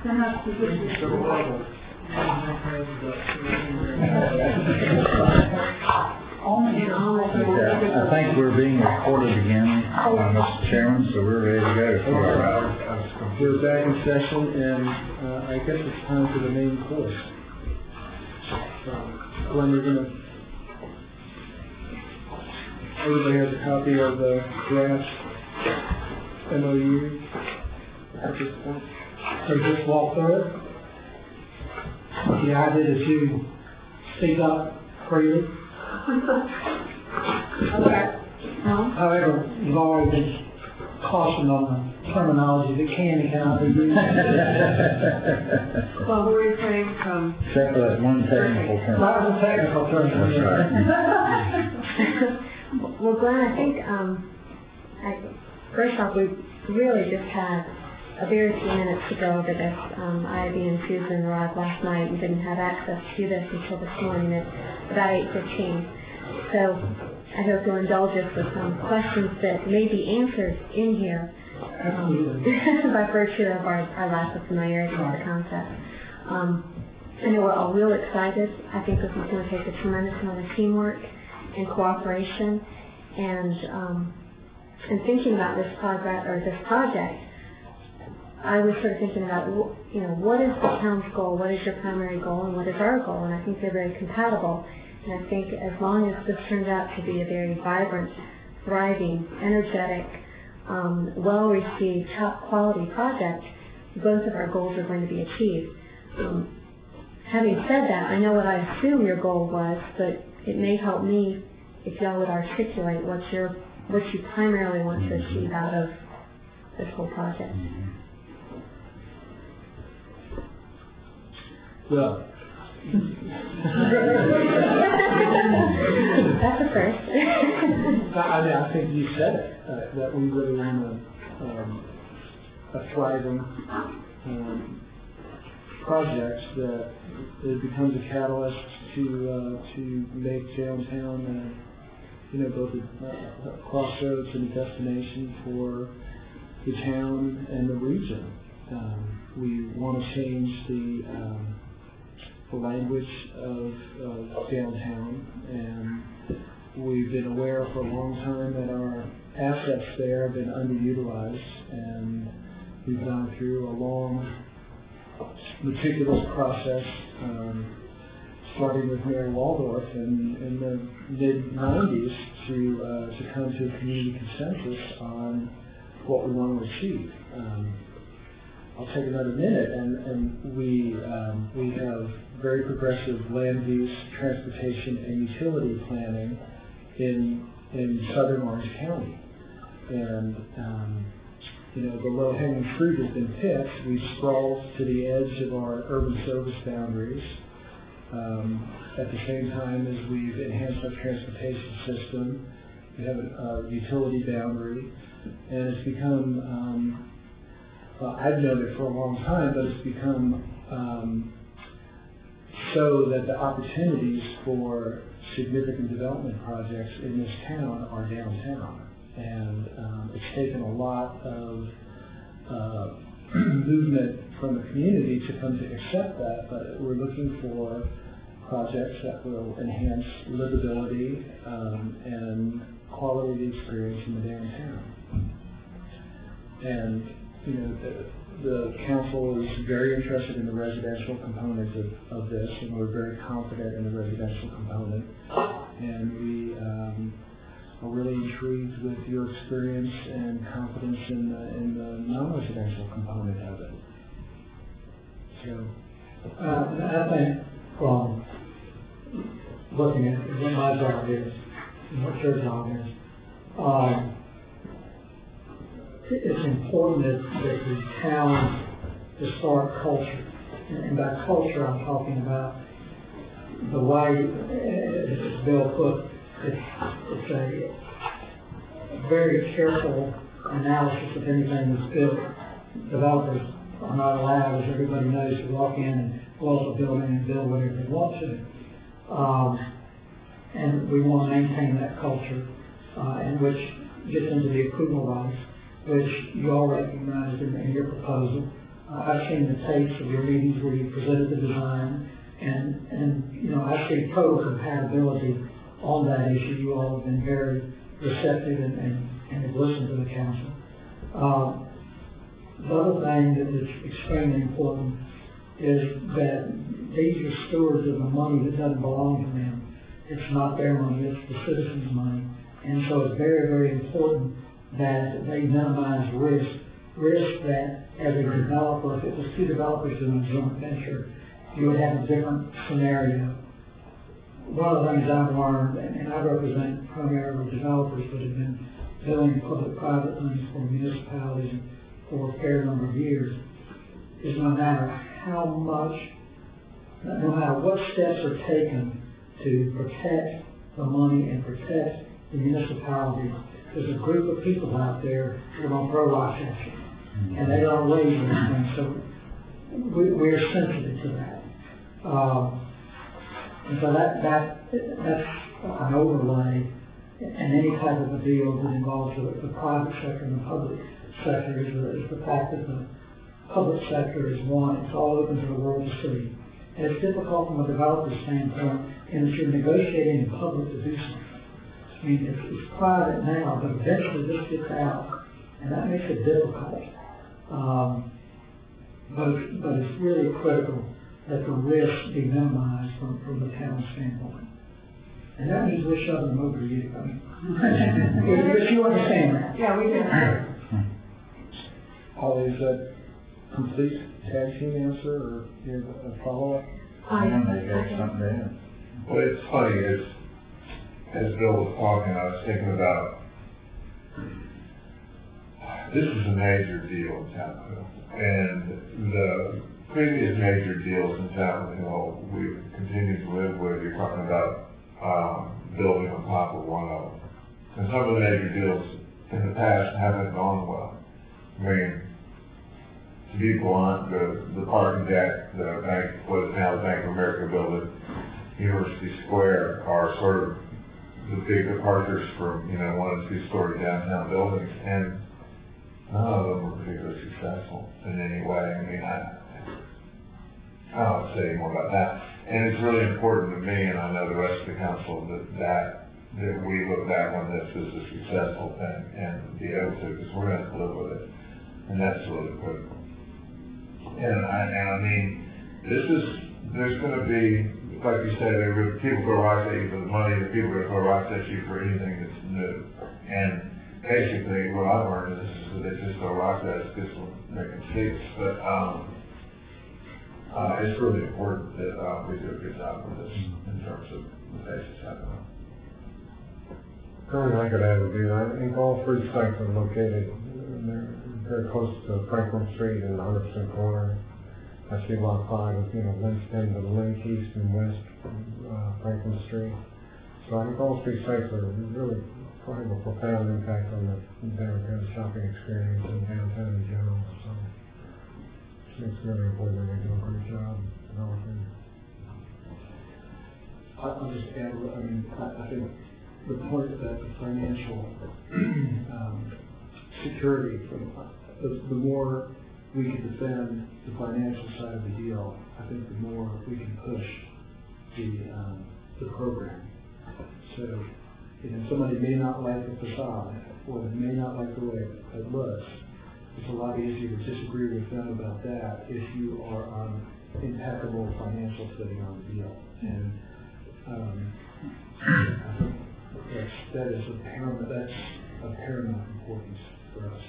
I think we're being recorded again, Mr. Chairman, so we're ready to go. We're back in session, and I guess it's time for the main course. Glenn, you're going to... Everybody has a copy of the draft MOU at this point. So just walk through it. The idea is you speak up freely. Okay. However, you've already been cautioned on the terminology that can and cannot be used. Well, we're refraining from... Except that one technical term. That was a technical term. That's right. Well, Glenn, I think, first off, we really just had a very few minutes to go over this. Ivy and Susan arrived last night and didn't have access to this until this morning at about 8:15. So I hope you'll indulge us with some questions that may be answered in here by virtue of our lack of familiarity with the concept. I know we're all real excited. I think this is going to take a tremendous amount of teamwork and cooperation, and thinking about this project, I was sort of thinking about, what is the town's goal, what is your primary goal, and what is our goal, and I think they're very compatible. And I think as long as this turns out to be a very vibrant, thriving, energetic, well-received, top-quality project, both of our goals are going to be achieved. Having said that, I know what I assume your goal was, but it may help me if y'all would articulate what you primarily want to achieve out of this whole project. Well, that's a first. I think you said it, that we really want a thriving project that it becomes a catalyst to make downtown, both a crossroads and a destination for the town and the region. We want to change the language of downtown, and we've been aware for a long time that our assets there have been underutilized, and we've gone through a long, meticulous process, starting with Mayor Waldorf in the mid-90s to come to a community consensus on what we want to achieve. I'll take another minute, and we have very progressive land use, transportation, and utility planning in southern Orange County. And the low-hanging fruit has been picked. We've sprawled to the edge of our urban service boundaries at the same time as we've enhanced our transportation system. We have a utility boundary, and it's become, I've known it for a long time, but it's become so that the opportunities for significant development projects in this town are downtown. And it's taken a lot of movement from the community to come to accept that, but we're looking for projects that will enhance livability and quality of the experience in the downtown. And the council is very interested in the residential component of this, and we're very confident in the residential component. And we are really intrigued with your experience and confidence in the non-residential component of it. So, I think from looking at what my job is and what your job is, it's important that the town to start culture. And by culture, I'm talking about the way, as Bill put, it's a very careful analysis of anything that's built. Developers are not allowed, as everybody knows, to walk in and blow up a building and build whatever they want to. And we want to maintain that culture, and which gets into the approval rights, which you all recognize in your proposal. I've seen the tapes of your meetings where you presented the design, and you know, I see total compatibility on that issue. You all have been very receptive and have listened to the council. The other thing that is extremely important is that these are stewards of the money that doesn't belong to them. It's not their money, it's the citizens' money. And so it's very, very important that they minimize risk that as a developer, if it was two developers doing a joint venture, you would have a different scenario. One of the things I've learned, and I represent primarily developers that have been doing public-private things for municipalities for a fair number of years, is no matter what steps are taken to protect the money and protect the municipalities, there's a group of people out there who are going to throw rocks at you. And they don't raise anything, so we're sensitive to that. And so that's an overlay, and any type of a deal that involves the private sector and the public sector is the fact that the public sector is one, it's all open to the world to see. And it's difficult from a developer standpoint, and if you're negotiating in public to do something. I mean, it's private now, but eventually this gets out, and that makes it difficult. But it's really critical that the risk be minimized from the town standpoint. And that means we're shoving them over you. I mean, if you understand that. Yeah, we do. Holly, is that complete tag team answer, or do you have a follow-up? I got something to add. Well, it's funny, as Bill was talking, I was thinking about, this is a major deal in Chapel Hill. And the previous major deals in Chapel Hill, we've continued to live with. You're talking about building on top of one of them. And some of the major deals in the past haven't gone well. I mean, to be blunt, the parking deck, the bank, what is now the Bank of America building, University Square, are sort of the big departures from, one and two-story downtown buildings, and none of them were particularly successful in any way. I mean, I don't say more about that. And it's really important to me, and I know the rest of the council, that we look back on this as a successful thing and be able to, because we're going to live with it. And that's really critical. And I mean, there's going to be, like you said, people throw rocks at you for the money, the people are going to throw rocks at you for anything that's new. And basically, what I've learned is that they just throw rocks at us just to make mistakes. But it's really important that we do a good job with this in terms of the basis happening. Only I could add would be, I think all three sites are located very close to Franklin Street and 100% corner. I see lot 5 is, links into the link east and west Franklin Street. So I think all three sites are really have a profound impact on the downtown shopping experience and downtown in general. So it's really important that we do a great job developing. I'll just add, I think the point that the financial security, the more we can defend the financial side of the deal, I think the more we can push the program. So, somebody may not like the facade, or they may not like the way it looks. It's a lot easier to disagree with them about that if you are on impeccable financial footing on the deal. And I think that is of paramount importance for us.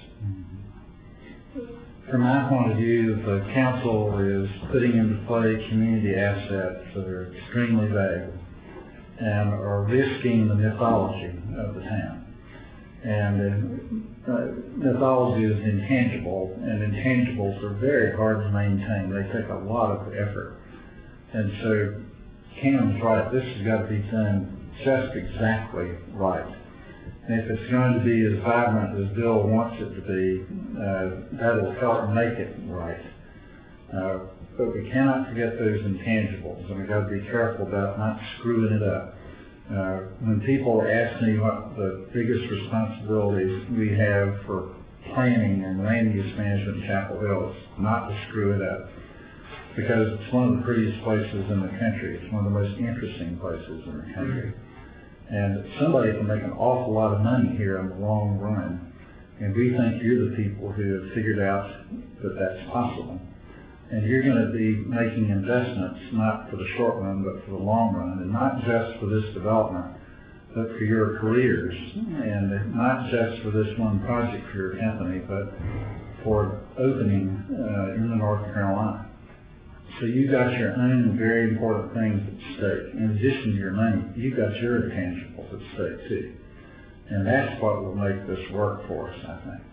From my point of view, the council is putting into play community assets that are extremely valuable and are risking the mythology of the town. And mythology is intangible, and intangibles are very hard to maintain. They take a lot of effort. And so Cam's right, this has got to be done just exactly right. And if it's going to be as vibrant as Bill wants it to be, that'll help make it right. But we cannot forget those intangibles, and we've got to be careful about not screwing it up. When people ask me what the biggest responsibilities we have for planning and land use management in Chapel Hill is not to screw it up, because it's one of the prettiest places in the country. It's one of the most interesting places in the country. And somebody can make an awful lot of money here in the long run. And we think you're the people who have figured out that that's possible. And you're going to be making investments, not for the short run, but for the long run, and not just for this development, but for your careers, and not just for this one project for your company, but for opening in the North Carolina. So you've got your own very important things at stake. In addition to your money, you've got your intangibles at stake too. And that's what will make this work for us, I think.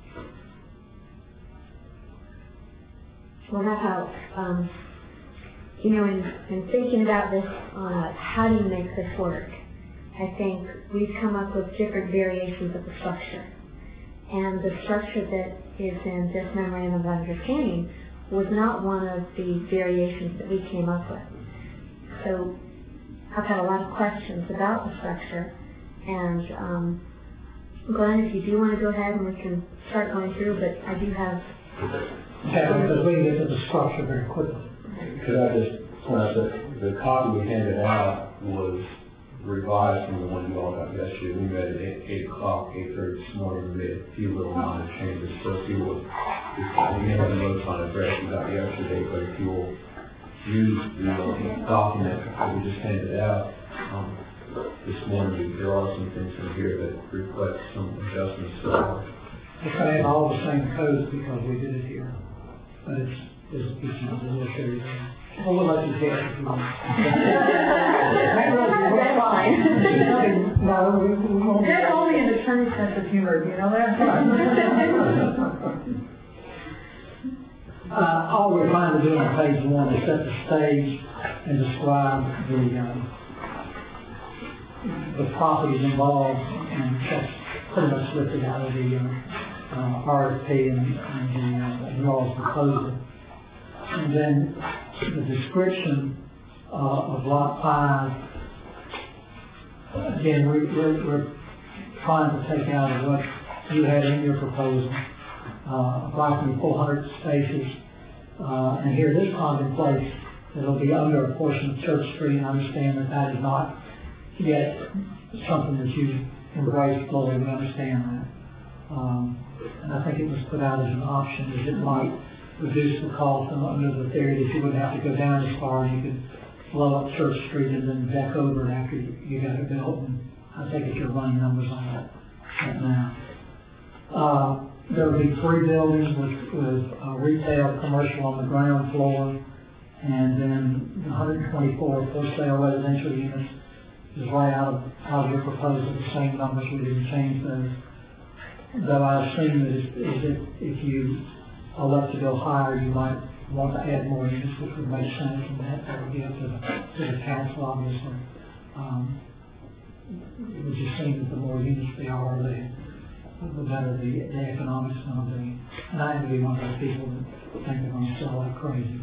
Well, that helps. In thinking about this, how do you make this work? I think we've come up with different variations of the structure. And the structure that is in this memorandum of understanding was not one of the variations that we came up with. So I've had a lot of questions about the structure, and Glenn, if you do want to go ahead and we can start going through, but I do have... Yeah, because we can get to the structure very quickly. Could I just point out that the copy we handed out was revised from the one you all got yesterday. We met at 8 o'clock, 8:30 this morning. We made a few little minor changes. So if you will, you may have notes on it that you got yesterday, but if you will use the document that we just handed out this morning, there are some things in here that reflect some adjustments to ours. It's going to have all the same codes because we did it here. But it's we'll show you that. Well, we'll let you get it if you want. That's fine. No, we won't. They're only an attorney's sense of humor, you know that? All we're trying to do on page 1 is set the stage and describe the properties involved, and that's pretty much listed out of the RFP and the y'all's proposal. And then the description of Lot 5, again, we're trying to take out of what you had in your proposal, approximately 400 spaces. And here this contemplates that it'll be under a portion of Church Street, and I understand that that is not yet something that you embrace fully. We understand that. And I think it was put out as an option, as it might reduce the cost under the theory that you wouldn't have to go down as far, and you could blow up Church Street and then deck over it after you got it built. And I think if you're running numbers on that right now. There will be 3 buildings with retail, commercial on the ground floor, and then 124 for sale residential units is right out of your proposal, the same numbers. We didn't change those. Though I assume that if you elect to go higher, you might want to add more units, which would make sense, and that would be up to the council, obviously. It would just seem that the more units there are, the better the economics is going to be. And I have to be one of those people that think they're going to sell like crazy.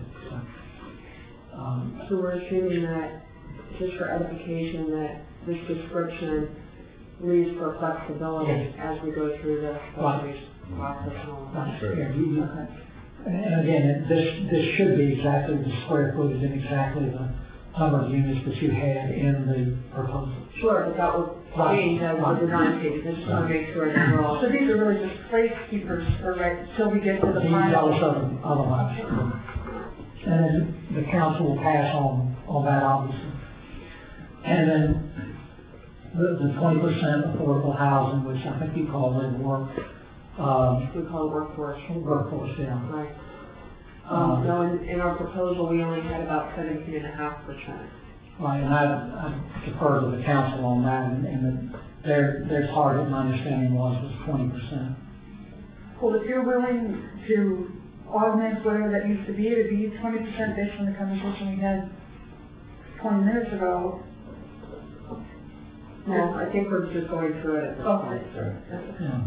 So we're assuming that, just for edification, that this description leaves for flexibility as we go through the process and all that. And again, this should be exactly the square footage and exactly the number of units that you had in the proposal. Sure, but that would change as the design page. I just want to make sure that we're all... So these are really just placekeepers for right till we get to the final... Otherwise. And then the council will pass on that, obviously. And then the 20% affordable housing, which I think you call it work. We call it workforce. Workforce, yeah. Right. So in our proposal, we only had about 17.5%. Right, and I defer to the council on that, and their target, my understanding was 20%. Well, if you're willing to augment whatever that used to be, it would be 20% based on the conversation we had 20 minutes ago. No, I think we're just going through it at this point. Yeah.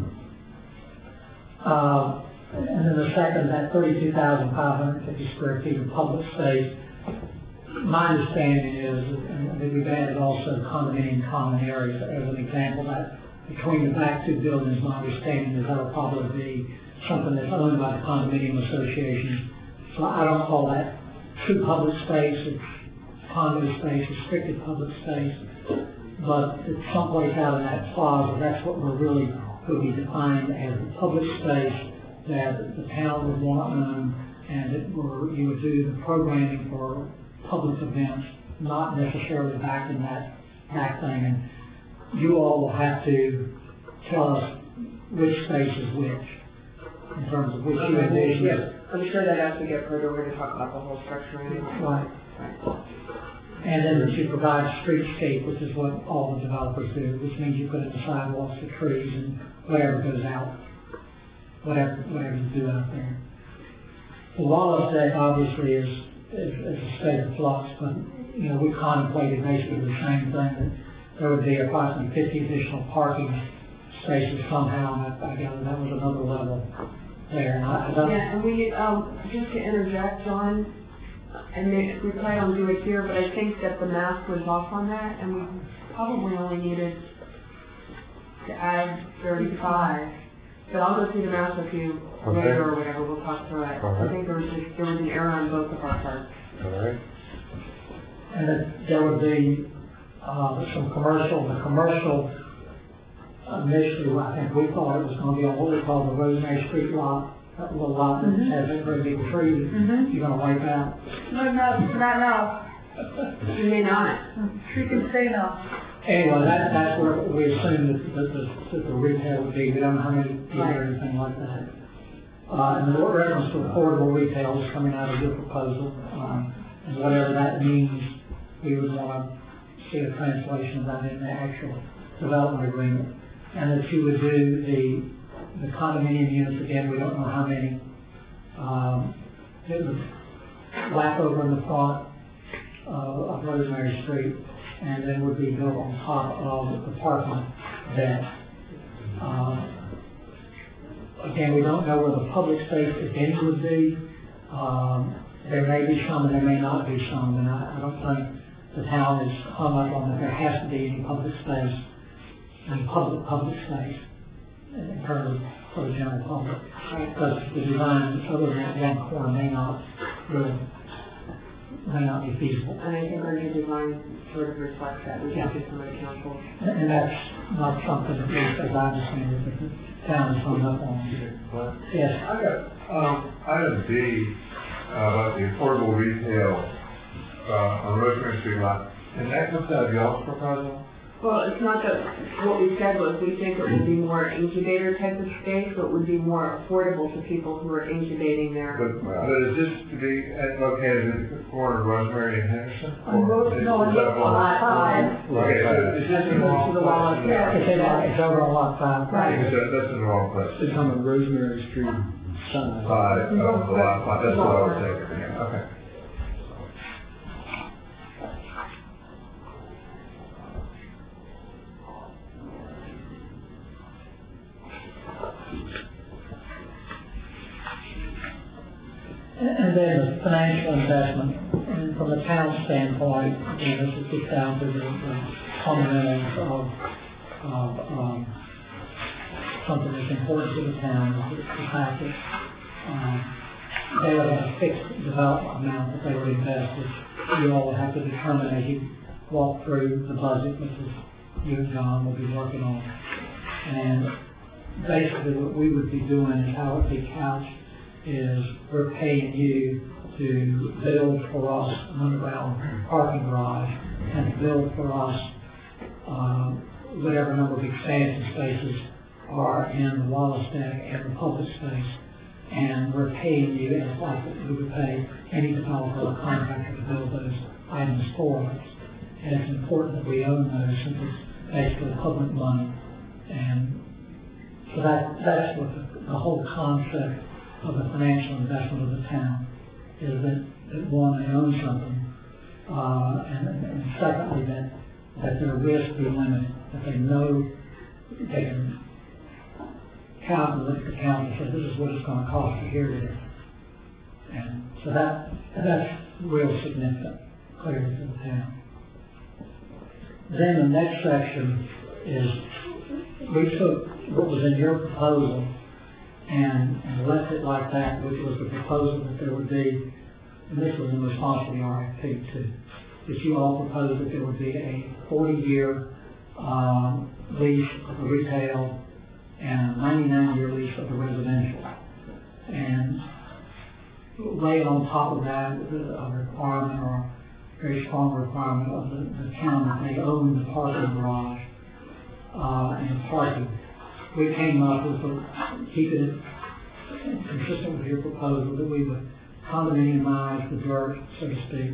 And then the second, that 32,550 square feet of public space, my understanding is, and we've added also condominium common areas as an example, that between the back two buildings, my understanding is that'll probably be something that's owned by the condominium association. So I don't call that true public space, it's condo space, restricted public space. But it's someplace out in that plaza, that's what we're really, would be defined as the public space that the town would want to own, and that you would do the programming for public events, not necessarily back in that back thing. And you all will have to tell us which space is which, in terms of which you envision. Yes, I'm sure that as we get further, we're going to talk about the whole structure anyway. Right. Right. And then that you provide streetscape, which is what all the developers do, which means you put in the sidewalks, the trees, and whatever goes out, whatever you do out there. The Wallace Deck obviously is a state of flux, but, you know, we contemplated basically the same thing, that there would be approximately 50 additional parking spaces somehow, and I gather that was another level there. And I don't. Yeah, and we, just to interject, John, and we probably don't do it here, but I think that the math was off on that, and we probably only needed to add 35. But I'll go through the math with you later or whatever, we'll talk through it. I think there was an error on both of our parts. All right. And that there would be some commercial. The commercial initially, I think we thought it was going to be on what we call the Rosemary Street lot, that little lot that has a very big tree that you're going to wipe out. No, not now. You may not. She can say no. Anyway, that's where we assume that the retail would be. We don't know how many people or anything like that. And the reference to affordable retail is coming out of your proposal. And whatever that means, we would want to see a translation of that in the actual development agreement. And that you would do the condominium units, again, we don't know how many. It would lap over in the front of Rosemary Street, and then would be built on top of the parking deck. Again, we don't know where the public space, if any, would be. There may be some and there may not be some, and I don't think the town is hung up on that there has to be any public space, any public space in terms of for the general public. Because the design other than that one corner may not be feasible. And I think our new design sort of reflects that. We talked to some of the council. And that's not something that we, as I understand it, that the town is hung up on. Yes. I got, item B, about the affordable retail, on Rosemary Street lot, and that comes out of y'all's proposal? Well, it's not that, what we said was we think it would be more incubator type of space, but it would be more affordable to people who are incubating there. But is this to be located at the corner of Rosemary and Henderson? No, it's on lot 5. Okay, so is this in the wrong place? It's over on lot 5. Right. That's in the wrong place. It's on the Rosemary Street side. Five, the lot 5, that's what I was thinking, yeah, okay. And then the financial investment, and from the town standpoint, again, this is just down to the fundamentals of something that's important to the town, is the fact that they would have a fixed development amount that they would invest, which you all would have to determine as you walk through the budget, which is you and John will be working on. And basically what we would be doing is how it would be couched is we're paying you to build for us an underground parking garage and to build for us whatever number of expansion spaces are in the Wallace Deck and the public space. And we're paying you as like we would pay any developer or contractor to build those items for us. And it's important that we own those since it's basically public money. And so that's what the whole concept of the financial investment of the town is, that one, they own something, and secondly, that their risk be limited, that they know they can calculate the county, say this is what it's going to cost you, here it is. And so that's real significant, clearly to the town. Then the next section is we took what was in your proposal and left it like that, which was the proposal that there would be, and this was in response to the RFP too, that you all proposed that there would be a 40-year lease of the retail and a 99-year lease of the residential. And laid on top of that, a requirement or a very strong requirement of the town that they own the parking garage and parking. We came up with keeping it consistent with your proposal that we would condominiumize the dirt, so to speak,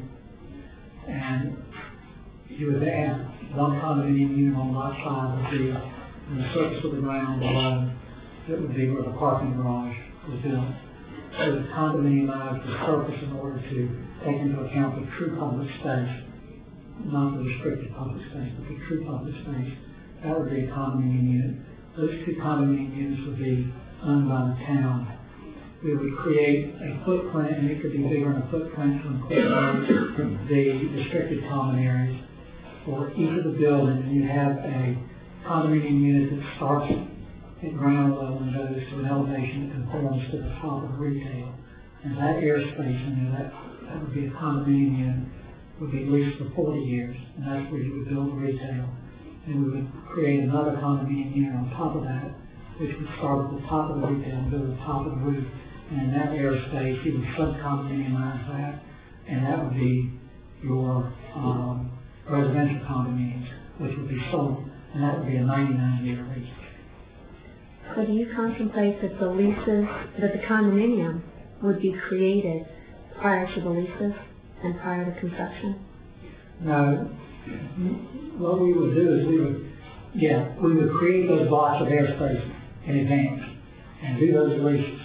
and you would add one condominium unit on lot 5 would be on the surface of the ground below. That would be where the parking garage was built. So we condominiumize the surface in order to take into account the true public space, not the restricted public space, but the true public space. That would be a condominium unit. Those 2 condominium units would be owned by the town. We would create a footprint, and it could be bigger than a footprint to incorporate the restricted common areas for each of the buildings. And you have a condominium unit that starts at ground level and goes to an elevation that conforms to the top of retail. And that airspace in there, that would be a condominium unit, would be leased for 40 years, and that's where you would build retail. And we would create another condominium unit on top of that, which would start at the top of the retail and go to the top of the roof. And in that airspace, you would sub-condominiumize that, and that would be your residential condominiums, which would be sold, and that would be a 99-year lease. So do you contemplate that the leases, that the condominium would be created prior to the leases and prior to construction? Now, what we would do is we would create those blocks of airspace in advance and do those leases.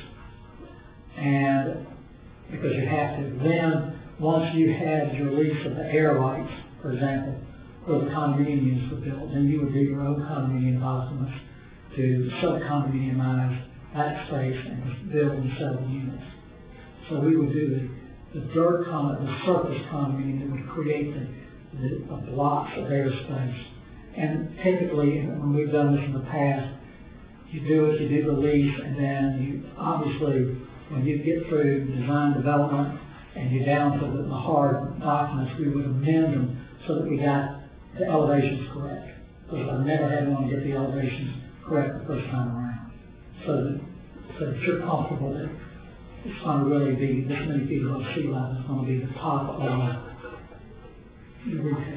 And because you have to, then once you had your lease of the air lights, for example, where the condominium units were built, then you would do your own condominium documents to sub-condominiumize that space and build and sell the units. So we would do the surface condominium that would create the blocks of airspace. And typically, when we've done this in the past, you do the lease, and then you obviously, when you get through design development and you're down to the hard documents, we would amend them so that we got the elevations correct. Because I've never had one get the elevations correct the first time around. So that you're comfortable that it's going to really be this many feet above sea level. It's going to be the top of the retail.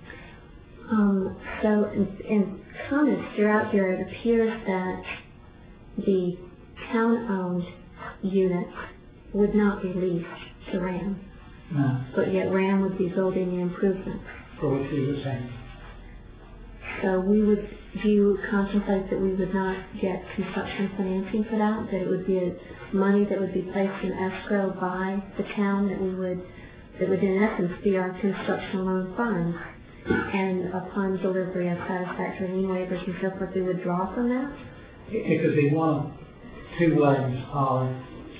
So in comments throughout here, it appears that the town-owned units would not be leased to RAM. No. But yet RAM would be building the improvements. For which we were saying. So do you contemplate that we would not get construction financing for that? That it would be money that would be placed in escrow by the town that would in essence be our construction loan fund? And upon delivery of satisfactory lien waivers and so forth, we would draw from that? It could be one of 2 ways, Holly.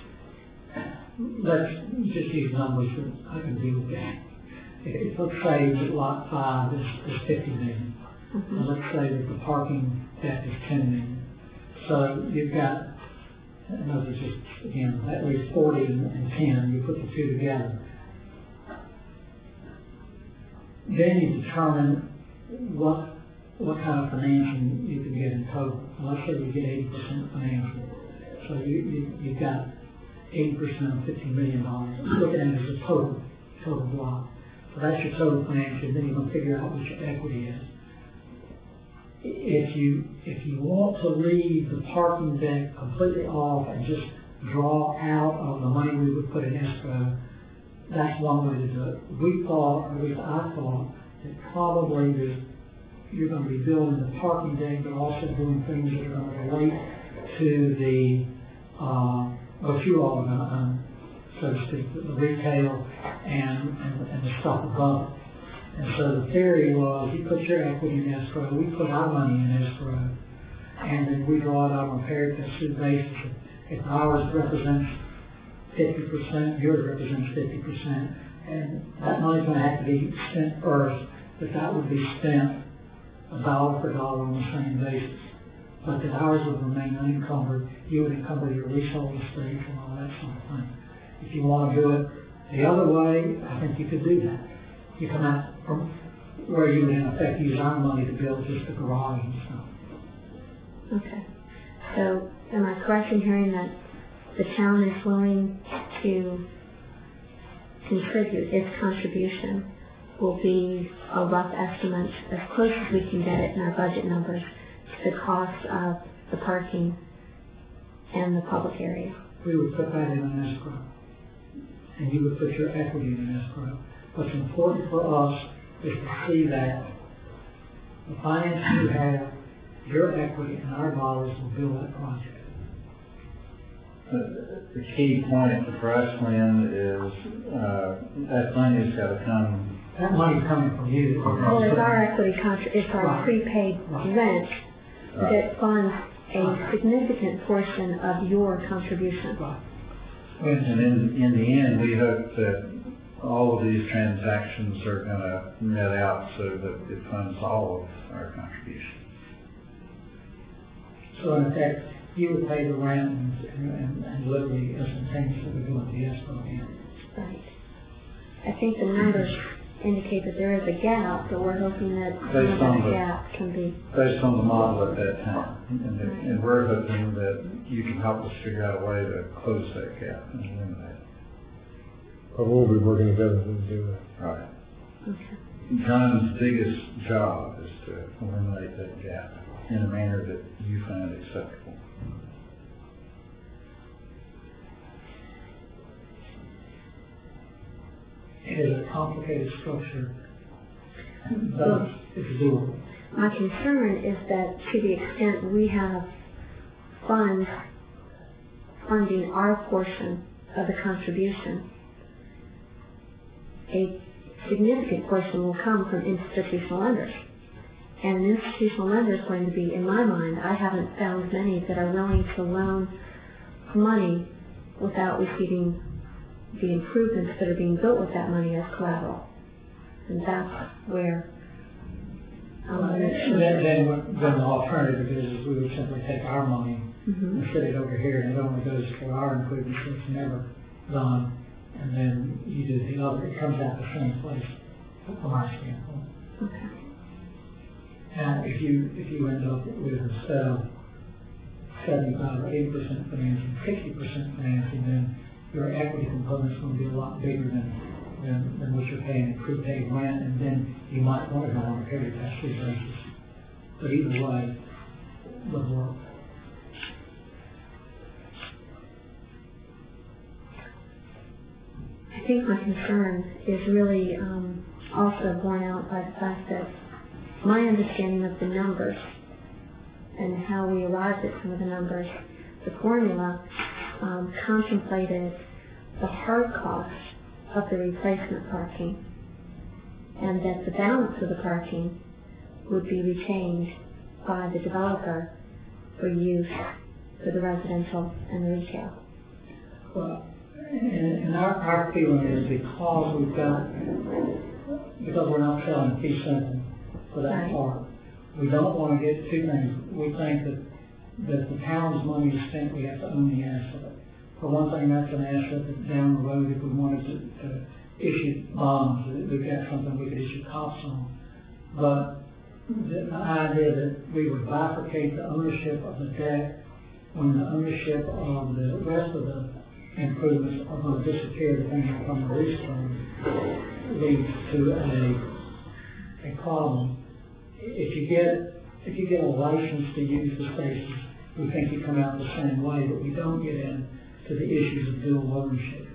Let's just use numbers that I can deal with that. If let's say that lot 5 is 50 million, and let's say that the parking deck is 10 million. So you've got, those are just, again, at least 40 and 10, you put the 2 together. Then you determine what kind of financing you can get in total. Let's say you get 80% financing. So you've got 80% of $50 million. Look at it as a total block. So that's your total financing. Then you're going to figure out what your equity is. If you want to leave the parking deck completely off and just draw out of the money we would put in escrow, that's one way to do it. We thought, or at least I thought, that probably you're going to be building the parking deck, but also doing things that are going to relate to the, what you all are going to own, so to speak, the retail and the stuff above it. And so the theory was, you put your equity in escrow, we put our money in escrow, and then we draw it out on a pari passu basis. If ours represents 50%, yours represents 50%, and that money's going to have to be spent first, but that would be spent $1 for $1 on the same basis. but that ours would remain unencumbered. You would encumber your leasehold estate and all that sort of thing. If you want to do it the other way, I think you could do that. You come out from where you would in effect use our money to build just the garage and stuff. Okay. So am I correct in hearing that the town is willing to contribute, its contribution will be a rough estimate, as close as we can get it in our budget numbers, to the cost of the parking and the public area? We would put that in an escrow, and you would put your equity in an escrow. What's important for us is to see that the finance you have, your equity and our dollars will build that project. The key point for us, Lynn, is that money's got to come. That money's coming from you. Well, it's our equity it's our prepaid rent that funds a significant portion of your contribution. Right. And in the end, we hope that all of these transactions are going to net out so that it funds all of our contribution. So in effect, you would pay the rent and literally instantaneously go into the escrow account. Right. I think the numbers indicate that there is a gap, but we're hoping that Based on that the- gap can be. Based on the model at that time. And we're hoping that you can help us figure out a way to close that gap and eliminate it. But we'll be working together to do that. Right. Okay. John's biggest job is to eliminate that gap in a manner that you find acceptable. It is a complicated structure, but it's doable. My concern is that to the extent we have funds funding our portion of the contribution, a significant portion will come from institutional lenders. And an institutional lender is going to be, in my mind, I haven't found many that are willing to loan money without receiving the improvements that are being built with that money as collateral. And that's where Then the alternative is we would simply take our money and set it over here, and it only goes for our improvements, so it's never done, and then you do the other. It comes out the same place from our standpoint. Okay. And if you end up with, instead of 75 or 80% financing, 60% financing, then your equity component's going to be a lot bigger than what you're paying in prepaid rent, and then you might want to go on a period past three basis. But either way, would work. I think my concern is really also borne out by the fact that my understanding of the numbers and how we arrived at some of the numbers, the formula contemplated the hard cost of the replacement parking, and that the balance of the parking would be retained by the developer for use for the residential and the retail. Well, and our feeling is because we're not selling fee simple for that Right. part, we don't want to get two things. We think that the town's money is spent, we have to own the asset. For one thing, that's an asset that down the road, if we wanted to issue bonds, we've got something we could issue costs on. But the idea that we would bifurcate the ownership of the deck when the ownership of the rest of the improvements are going to disappear depending upon the lease term leads to a problem. If you get a license to use the spaces, we think you come out the same way, but we don't get into the issues of dual ownership.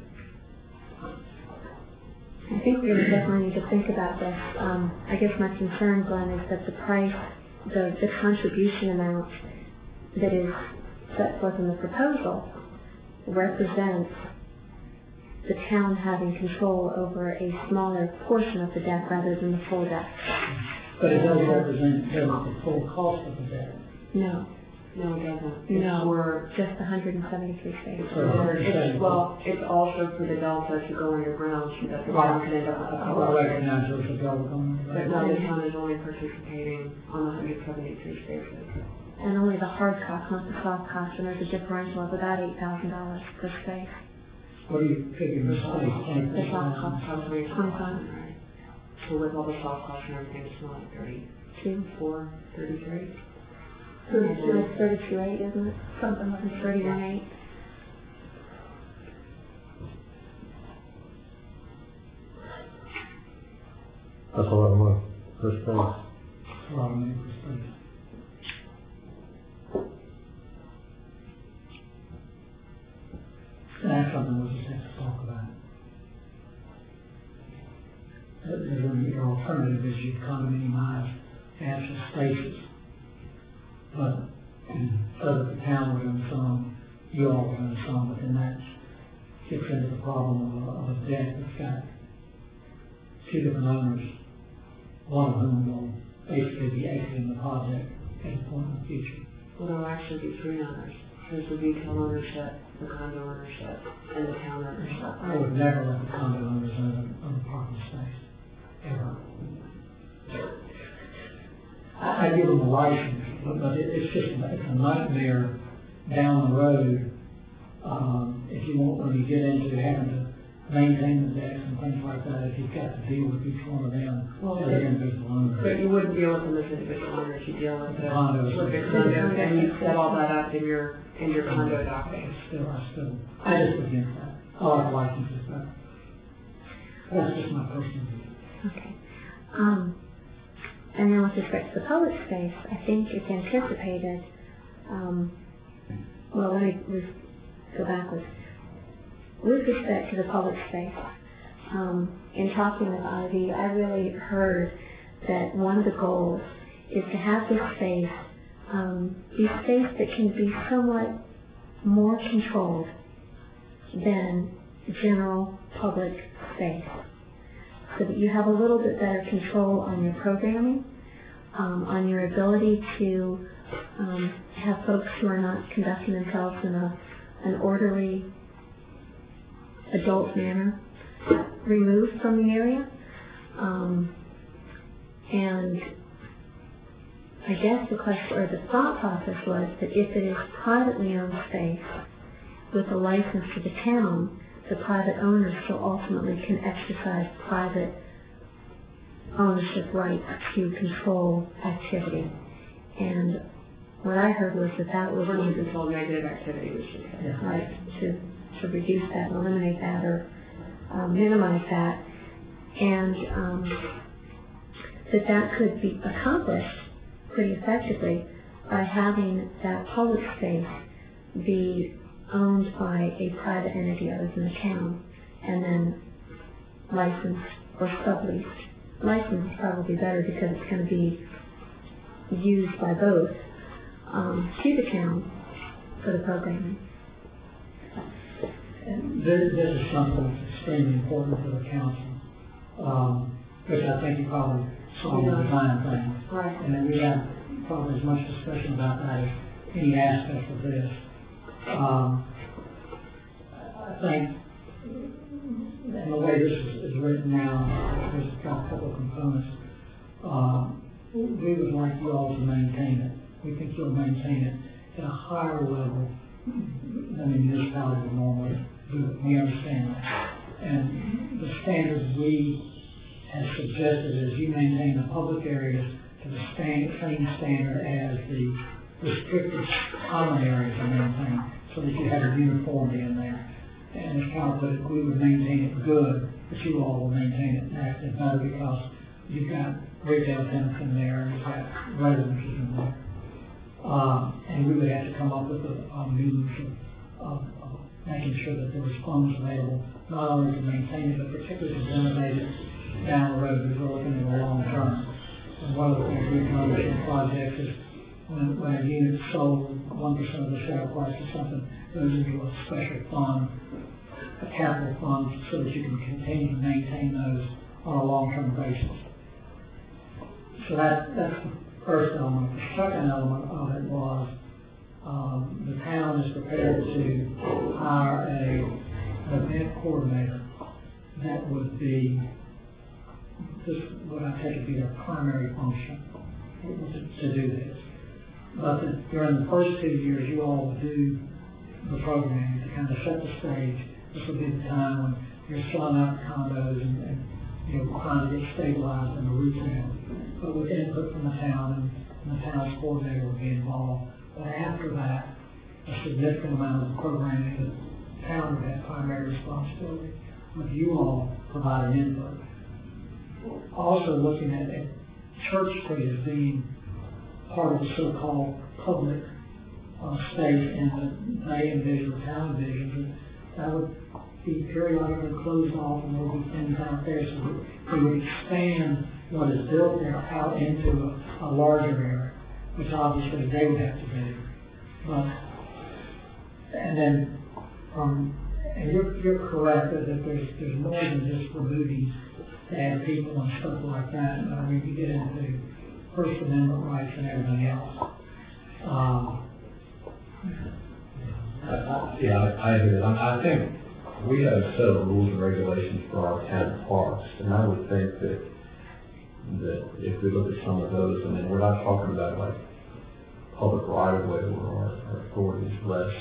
I think we would definitely need to think about this. I guess my concern, Glenn, is that the price, the contribution amount that is set forth in the proposal represents the town having control over a smaller portion of the deck rather than the full deck. But it does represent the full cost of the debt. No, No, it doesn't. no, just 173 spaces. It's also for the Delta to go underground so that the town can end up with a I public. recognize there's a bill going. But now the town is only participating on 173 spaces. and only the hard cost, not the soft cost, and there's a differential of about $8,000 per space. What do you figure the space? The soft cost, Probably 25. right? So with all the soft costs and everything, it's not 34, 33? It's 32.8, isn't it? Something like It's 31.8. That's a lot of money per space. A lot of money for space. That's something we'll just have to talk about. Your alternative is you condominiumize absent spaces. But so that the town would own some, you all would own some, but then that gets into the problem of a debt that's got two different owners, one of whom will basically be exiting the project at a point in the future. Well, there'll actually be three owners. There's the retail ownership, the condo ownership, and the town ownership. I would never let the condo owners own the parking space, ever. I give them a license, but it's just, it's a nightmare down the road, if you want, when you get into having to maintain the decks and things like that, if you've got to deal with each one of them as an individual owner. But you wouldn't deal with them as individual owners, you deal with the Condos. with the condos, and you set all that up in your condo document. I just against that. I like licenses better. That's just my personal view. Okay. And then with respect to the public space, I think it's anticipated, well, let me go backwards. With respect to the public space, in talking with Ivy, I really heard that one of the goals is to have this space be space that can be somewhat more controlled than general public space, so that you have a little bit better control on your programming, on your ability to have folks who are not conducting themselves in an orderly adult manner removed from the area. And I guess the question, or the thought process was that if it is privately owned space with a license to the town, the private owner still ultimately can exercise private ownership rights to control activity. And what I heard was that was Or to control negative activity, we should say. right, to reduce that, eliminate that, or minimize that, and that could be accomplished pretty effectively by having that public space be owned by a private entity other than the town, and then licensed or subleased. Licensed is probably better because it's going to be used by both to the town for the programming. And this is something that's extremely important for the council, which I think you probably saw in the design thing. Right. And then we have probably as much discussion about that as any aspect of this. I think, and the way this is written now, there's got a couple of components. We would like you all to maintain it. We think you'll maintain it at a higher level than the municipality would normally do it. We understand that. And the standards we have suggested is you maintain the public areas to the same standard as the restricted common areas are maintained, so that you have a uniformity in there. And as Carl put it, we would maintain it good, but you all will maintain it actually better because you've got retail tenants in there and you've got residences in there. And we would have to come up with a means of making sure that there was funds available, not only to maintain it, but particularly to renovate it down the road, because we're looking at the long term. And one of the things we've noticed in projects is when a unit's sold, 1% of the sale price or something goes into a special fund, a capital fund, so that you can continue to maintain those on a long-term basis. So that's the first element. The second element of it was the town is prepared to hire an event coordinator that would be, this would I take to be their primary function to do this. but during the first 2 years, you all will do the programming to kind of set the stage. This will be the time when you're selling out condos and trying to get stabilized in the retail, but with input from the town, and the town's coordinator will be involved. But after that, a significant amount of the programming, the town would have primary responsibility, with you all providing input. Also looking at Church Street as being part of the so-called public space in the individual town divisions, that would be periodically closed off, and there would be things out there, so we would expand what is built there out into a larger area, which obviously they would have to do. And then and you're correct that there's more than just removing bad people and stuff like that. I mean, you get into First Amendment rights and everything else. I agree. I think we have a set of rules and regulations for our town parks, and I would think that if we look at some of those, I mean, we're not talking about like public right-of-way where our authority is less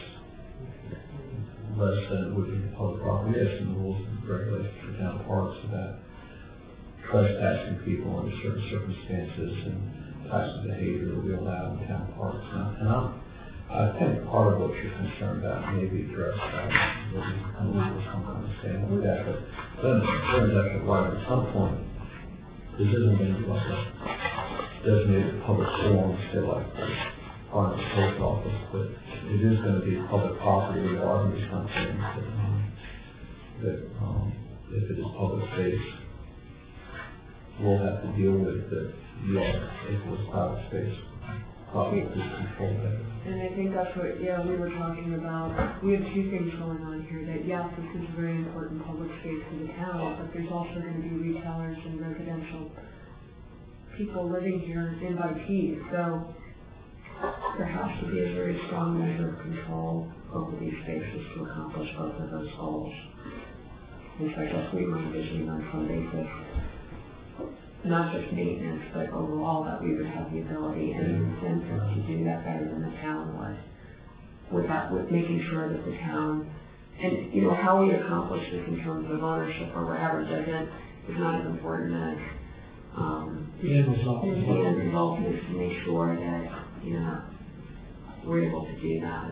than it would be in public property. We have some rules and regulations for town parks about trespassing people under certain circumstances and types of behavior that we allow in town parks. And I think part of what you're concerned about may be addressed by what you come up with some understanding of that. But then it turns out that right at some point, this isn't going to be like a designated public forum, say like front of the post office, but it is going to be public property. There are going to be some things that if it is public space, we'll have to deal with that. If it was private space, probably just control that. And I think that's what, we were talking about. We have two things going on here, that yes, this is a very important public space in the town, but there's also going to be retailers and residential people living here, invitees. So there has to be a very strong measure of control over these spaces to accomplish both of those goals. Which I guess we were envisioning on some basis, not just maintenance, but overall that we would have the ability and incentive to do that better than the town would. With making sure that the town, and how we accomplish this in terms of ownership or whatever is not as important as the end result. The end result is to make sure that we're able to do that.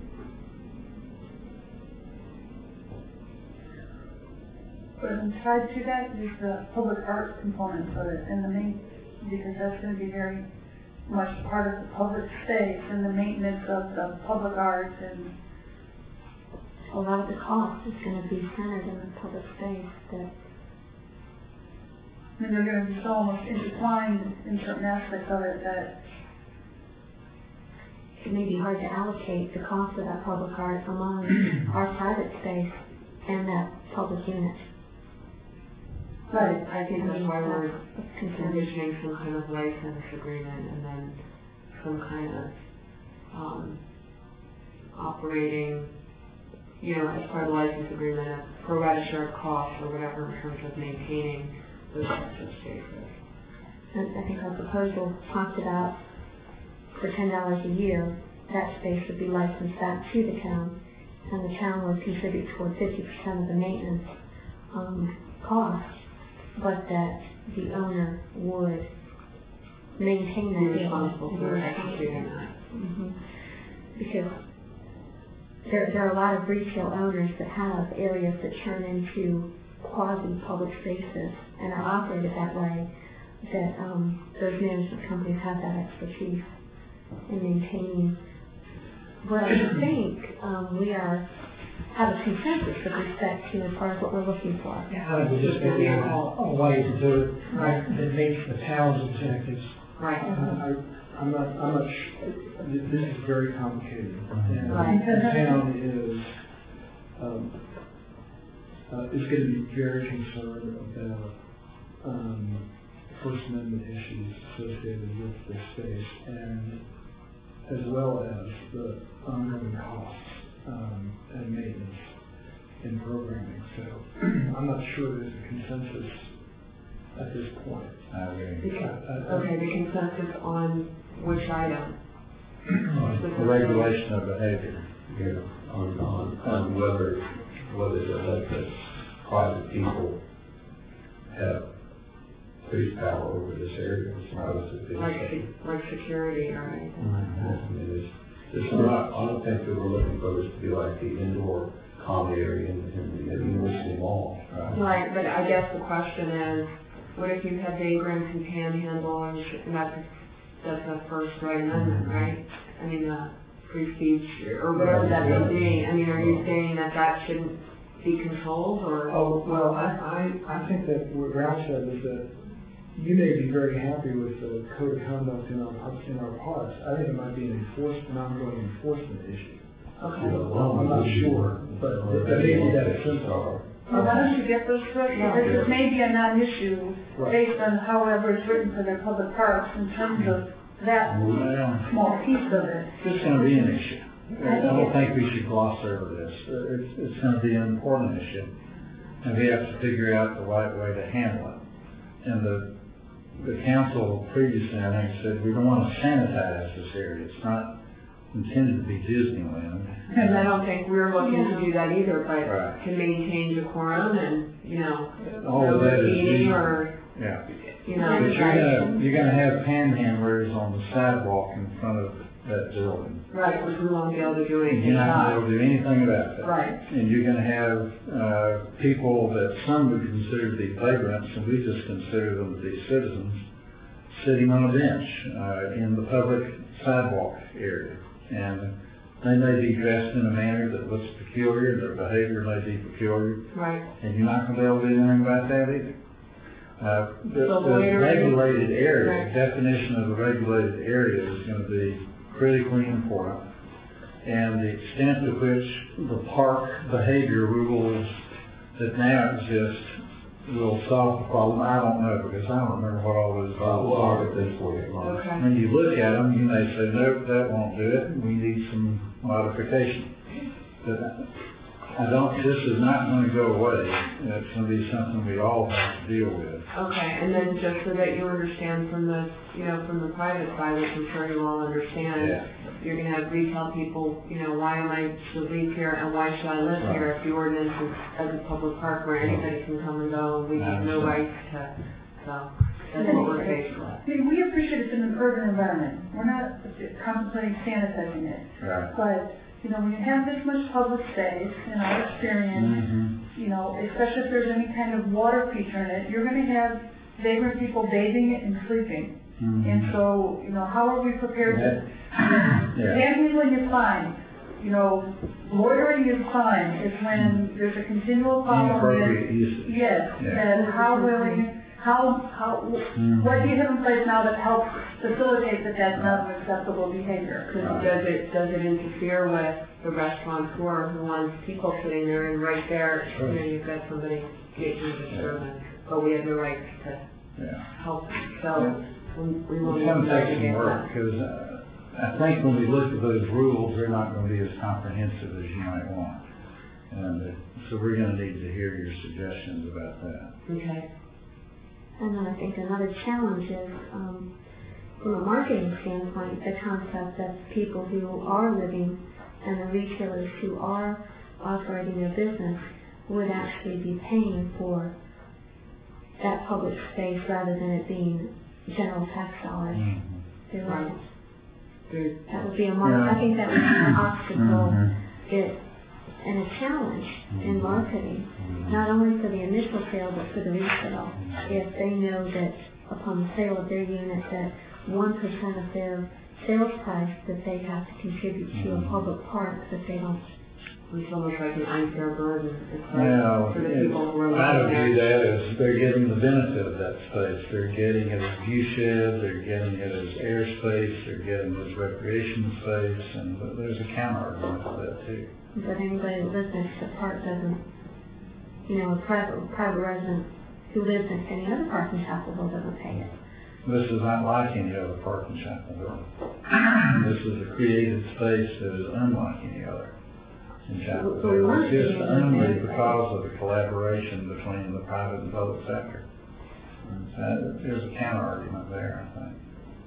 But tied to that is the public arts component of it, and because that's going to be very much part of the public space and the maintenance of the public arts, and a lot of the cost is going to be centered in the public space. And they're going to be so almost intertwined in certain aspects of it that it may be hard to allocate the cost of that public art among our private space and that public unit. But I think that's why we're envisioning some kind of license agreement and then some kind of operating, as part of the license agreement, a pro rata share of costs or whatever in terms of maintaining those types of spaces. And I think our proposal talked about for $10 a year, that space would be licensed back to the town, and the town would contribute toward 50% of the maintenance costs, but that the owner would maintain that. Be responsible for executing that. Mm-hmm. Because there are a lot of retail owners that have areas that turn into quasi-public spaces and are operated that way, that those management companies have that expertise in maintaining. But I think we have a consensus with respect to as far as what we're looking for. Yeah, I think we just maybe a way to do it right that meets the town's objectives. Right. I'm not sure. This is very complicated. And Right. the town is going to be very concerned about First Amendment issues associated with this space, and as well as the ongoing costs and maintenance and programming. So I'm not sure there's a consensus at this point. Okay, the consensus on which item? The regulation of behavior. On whether to let the private people have police power over this area as opposed to being. Like security or anything like that. I mean, it's not, I don't think that we're looking for this to be like the indoor common area in the University Mall. Right, but I guess the question is, what if you have vagrants and panhandlers, and that's the first right amendment, right? I mean, free speech, or whatever that may be. I mean, are you saying that shouldn't be controlled, or? Oh, well, I think that what Ralph said is that you may be very happy with the code of conduct in our parks. I think it might be an ongoing enforcement issue. Okay. I'm not sure, but maybe that's simple. Well, why don't you get those first, because it may be a non-issue based on however it's written for the public parks in terms of that small piece of it. It's going to be an issue. I don't think we should gloss over this. It's going to be an important issue, and we have to figure out the right way to handle it. And the council previously, I think, said we don't want to sanitize this area. It's not intended to be Disneyland. And I don't think we're looking to do that either, but Right. to maintain decorum and, All of that is eating or, Yeah. right. But you're gonna have panhandlers on the sidewalk in front of that building. Right, which we won't be able to do And anything you're not about. gonna be able to do anything about that. Right. And you're gonna have, people that some would consider to be vagrants, and we just consider them to be citizens, sitting on a bench, in the public sidewalk area. And they may be dressed in a manner that looks peculiar, their behavior may be peculiar, Right. and you're not gonna be able to do anything about that either. The loitering- regulated area, Right. definition of the regulated area is gonna be critically important. And the extent to which the park behavior rules that now exist will solve the problem, I don't know, because I don't remember what all those rules are. Okay. When you look at them, you may say, nope, that won't do it, we need some modification. But this is not going to go away, it's going to be something we all have to deal with. Okay, and then just so that you understand from the, from the private side, which I'm sure you all understand, Yeah. you're gonna have retail people, why am I to live here and why should I live here if the ordinance is as a public park where anybody can come and go and we have no rights to, so that's what we're faced with. I mean, we appreciate it's in an urban environment. We're not contemplating sanitizing it. Right. But, when you have this much public space, in our experience, especially if there's any kind of water feature in it, you're gonna have vagrant people bathing it and sleeping. And so, how are we prepared to, panhandling is fine, loitering is fine, it's when there's a continual problem Inappropriate with, usage. yes, and what do you have in place now that helps facilitate that that's not an acceptable behavior? Does it interfere with the restaurateur who wants people sitting there and right there, you've got somebody making a disturbance, but we have the right to help them, so we won't. It's going to take some work, because I think when we look at those rules, they're not going to be as comprehensive as you might want. And so we're going to need to hear your suggestions about that. Okay. And then I think another challenge is, from a marketing standpoint, the concept of people who are living and the retailers who are operating their business would actually be paying for that public space rather than it being general tax dollars. They're right. That would be I think that would be an obstacle and a challenge in marketing, not only for the initial sale but for the resale. If they know that upon the sale of their unit that 1% of their sales price that they have to contribute to a public park that they don't. It's almost like an unfair burden. Well, for the people who are I don't living view there. that as they're getting the benefit of that space. They're getting it as view shed, they're getting it as airspace, they're getting it as recreation space, and there's a counter argument to that too. But anybody that lives next to the park doesn't, a private resident who lives in any other park in Chapelville doesn't pay it. This is not like any other park in Chapelville. This is a created space that is unlike any other in Chapelville. It's just only because of the collaboration between the private and public sector. There's a counter argument there, I think.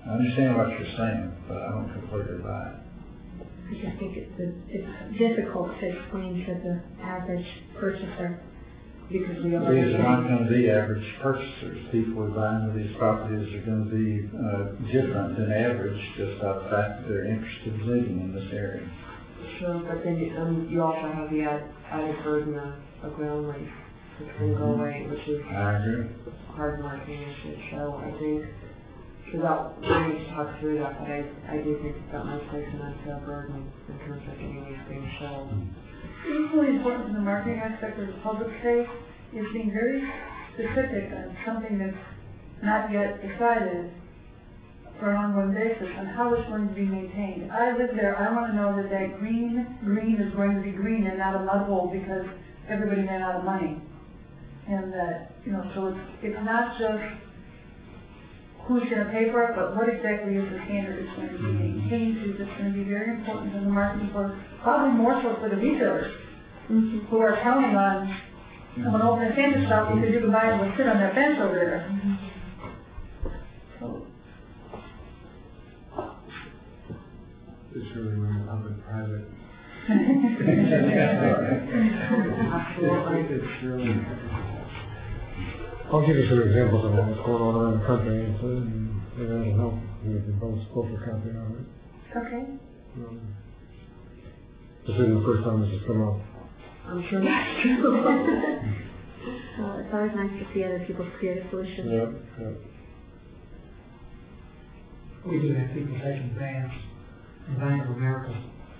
I understand what you're saying, but I don't completely buy it. I just think it's difficult to explain to the average purchaser. Because we are. These are not going to be average purchasers. People who buy into these properties are going to be different than average just by the fact that they're interested in living in this area. Sure, but then you also have the added burden of ground lease, which can go away, which is I agree. hard marking issue. So I think, without wanting to talk through that, but I do think that might place an unfair burden in terms of getting these things sold. Equally important in the marketing aspect of the public space is being very specific on something that's not yet decided for an ongoing basis on how it's going to be maintained. I live there, I want to know that that green is going to be green and not a mud hole because everybody ran out of money. And that, so it's not just who's going to pay for it, but what exactly is the standard it's going to be maintained to. That's going to be very important in the marketing for, probably more so for the retailers who are counting on someone opening a sandwich shop because you can buy it and sit on that bench over there. So, It's really when public-private. It's really. I'll give you some examples of what's going on around the country, and it'll help you can both a copy of it. okay. This isn't the first time this has come up. I'm sure that's true. Well, it's always nice to see other people's creative solutions. Yep. We do have people taking baths in Bank of America.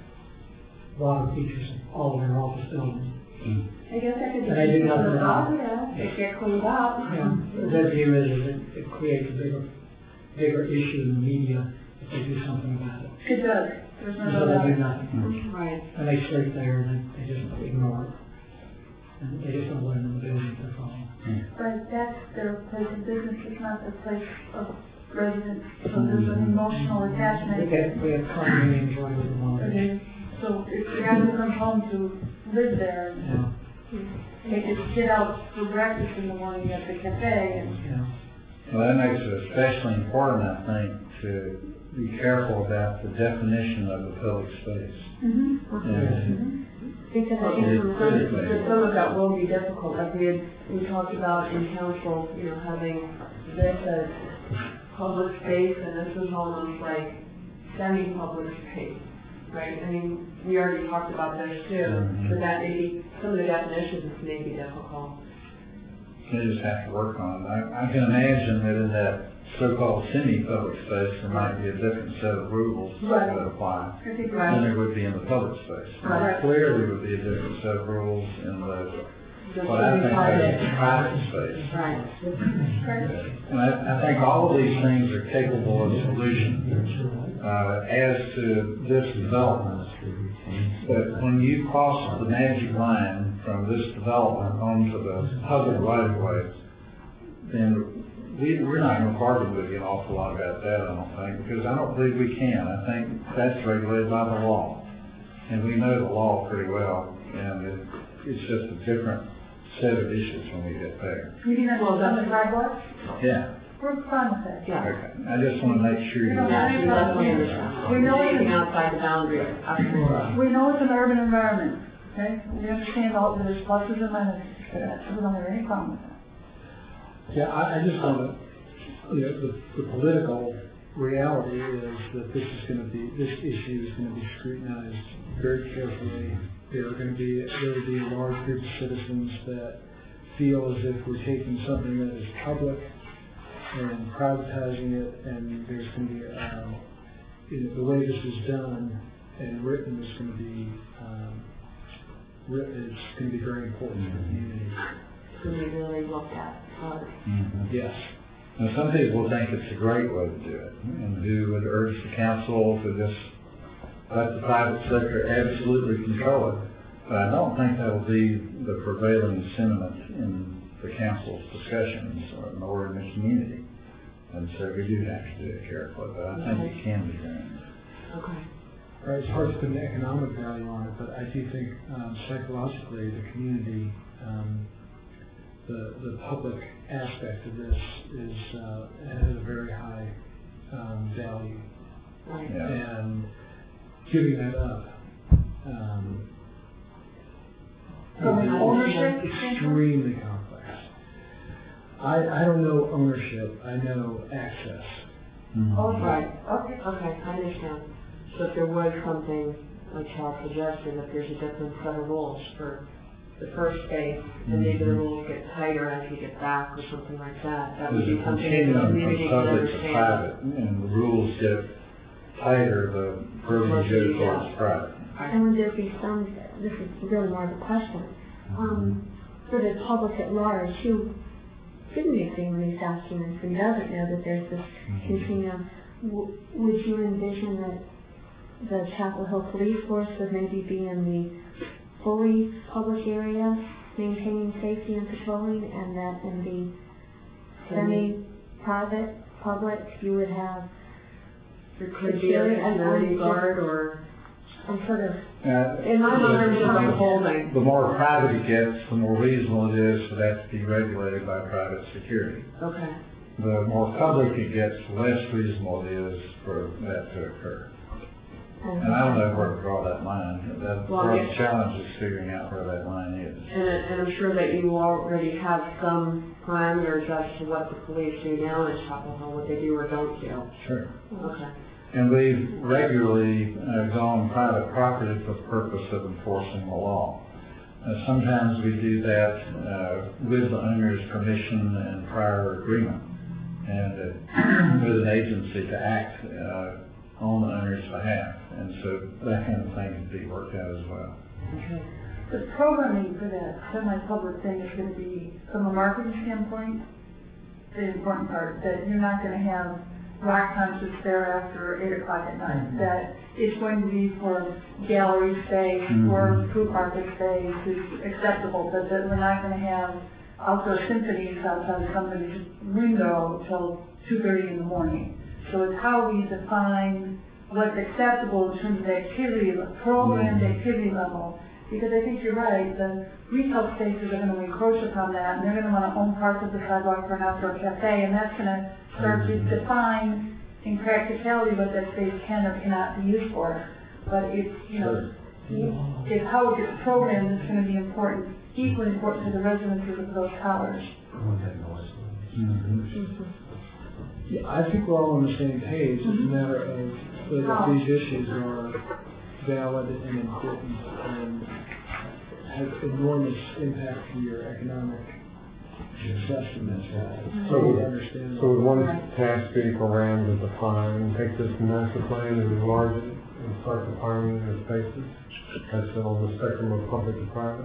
A lot of features in all of their office buildings. I guess I could And they do nothing about it. They get cleaned up. Their view is that it creates a bigger issue in the media if they do something about it. It does. There's no So doubt. they do nothing. Right. And they sleep there and they just ignore it. And they just don't let them in the building if they're following. But that's their place of business, it's not the place of residence. So there's an emotional attachment. We have condominiums right with them on it. So if the guy who comes home to live there, Yeah, they just sit out for breakfast in the morning at the cafe and yeah. Well, that makes it especially important, I think, to be careful about the definition of the public space. And Because I think Some of that will be difficult, like we talked about in council, having this as public space, and this is almost like semi-public space, right? I mean, we already talked about this too, but that maybe, some of the definitions may be difficult. you just have to work on it. I can imagine that in that so-called semi-public space, there might be a different set of rules that would apply I think than there would be in the public space. Right. Clearly would be a different set of rules in The what I think private. is private space. Right. And I think all of these things are capable of solution. As to this development, but when you cross the magic line from this development onto the public right-of-way, then we're not going to bargain with you an awful lot about that, I don't think, because I don't believe we can. I think that's regulated by the law, and we know the law pretty well, and it's just a different set of issues when we get there. You mean that's on the sidewalk? Yeah. We're fine with that. Yeah. Okay. I just want to make sure you. Yeah, we definitely understand. We know Anything it's- outside the boundaries, absolutely. We know it's an urban environment, okay? We understand all, there's pluses and minuses to that, so we don't have any problem with that. Yeah, I just want to, the political reality is that this issue is going to be scrutinized very carefully. There are going to be, a large group of citizens that feel as if we're taking something that is public and privatizing it, and there's going to be, the way this is done and written is going to be, it's going to be very important to the community. So we really look at hard. Yes. Now, some people think it's a great way to do it, and who would urge the council to just let the private sector absolutely control it. But I don't think that will be the prevailing sentiment in the council's discussions or in the community. And so we do have to do it carefully, but I think it can be done. Okay. Right, it's hard to put an economic value on it, but I do think psychologically the community, the public aspect of this has a very high value. Right. Yeah. And giving that up, From an ownership is standpoint? extremely complex. I don't know ownership, I know access. Mhm. Right, okay, I understand. So if there was something, like Charles suggested, if there's a different set of rules for the first space, and maybe the rules get tighter as you get back or something like that, that would There's be a something that the continuum community from can public to understand. private, and the rules get tighter the further you go towards private. And would there be some, this is really more of a question, for the public at large who didn't examine these documents and doesn't know that there's this continuum, would you envision that the Chapel Hill Police Force would maybe be in the fully public area, maintaining safety and patrolling, and that in the semi-private, public, you would have There could be a security guard or, some sort of, in my mind, it's like holding. The more private it gets, the more reasonable it is for that to be regulated by private security. Okay. The more public it gets, the less reasonable it is for that to occur. And I don't know where to draw that line. That's Well, part I of the guess- challenge is figuring out where that line is. And I'm sure that you already have some parameters as to what the police do now in Chapel Hill, what they do or don't do. Sure. Okay. And we've regularly gone private property for the purpose of enforcing the law. Sometimes we do that with the owner's permission and prior agreement, and with an agency to act on the owner's behalf. And so that kind of thing can be worked out as well. Okay. The programming for that semi-public thing is going to be, from a marketing standpoint, the important part, that you're not going to have rock concerts there after 8 o'clock at night. That it's going to be for gallery space, for food market space, is acceptable, but that we're not going to have outdoor symphonies outside somebody's window till 2:30 in the morning. So it's how we define what's acceptable in terms of activity, programmed activity level. Because I think you're right, the retail spaces are going to encroach upon that, and they're going to want to own parts of the sidewalk for an outdoor cafe, and that's going to start to define in practicality what that space can or cannot be used for. But it's, it's how it gets programmed that's going to be important, equally important to the residents of those towers. Yeah, I think we're all on the same page. It's a matter of whether these issues are valid and important and have enormous impact to your economic success in this way. So would- understand. So would one task be for Rand to define, take this master plan and enlarge it and start defining the spaces? That's on the spectrum of public to private?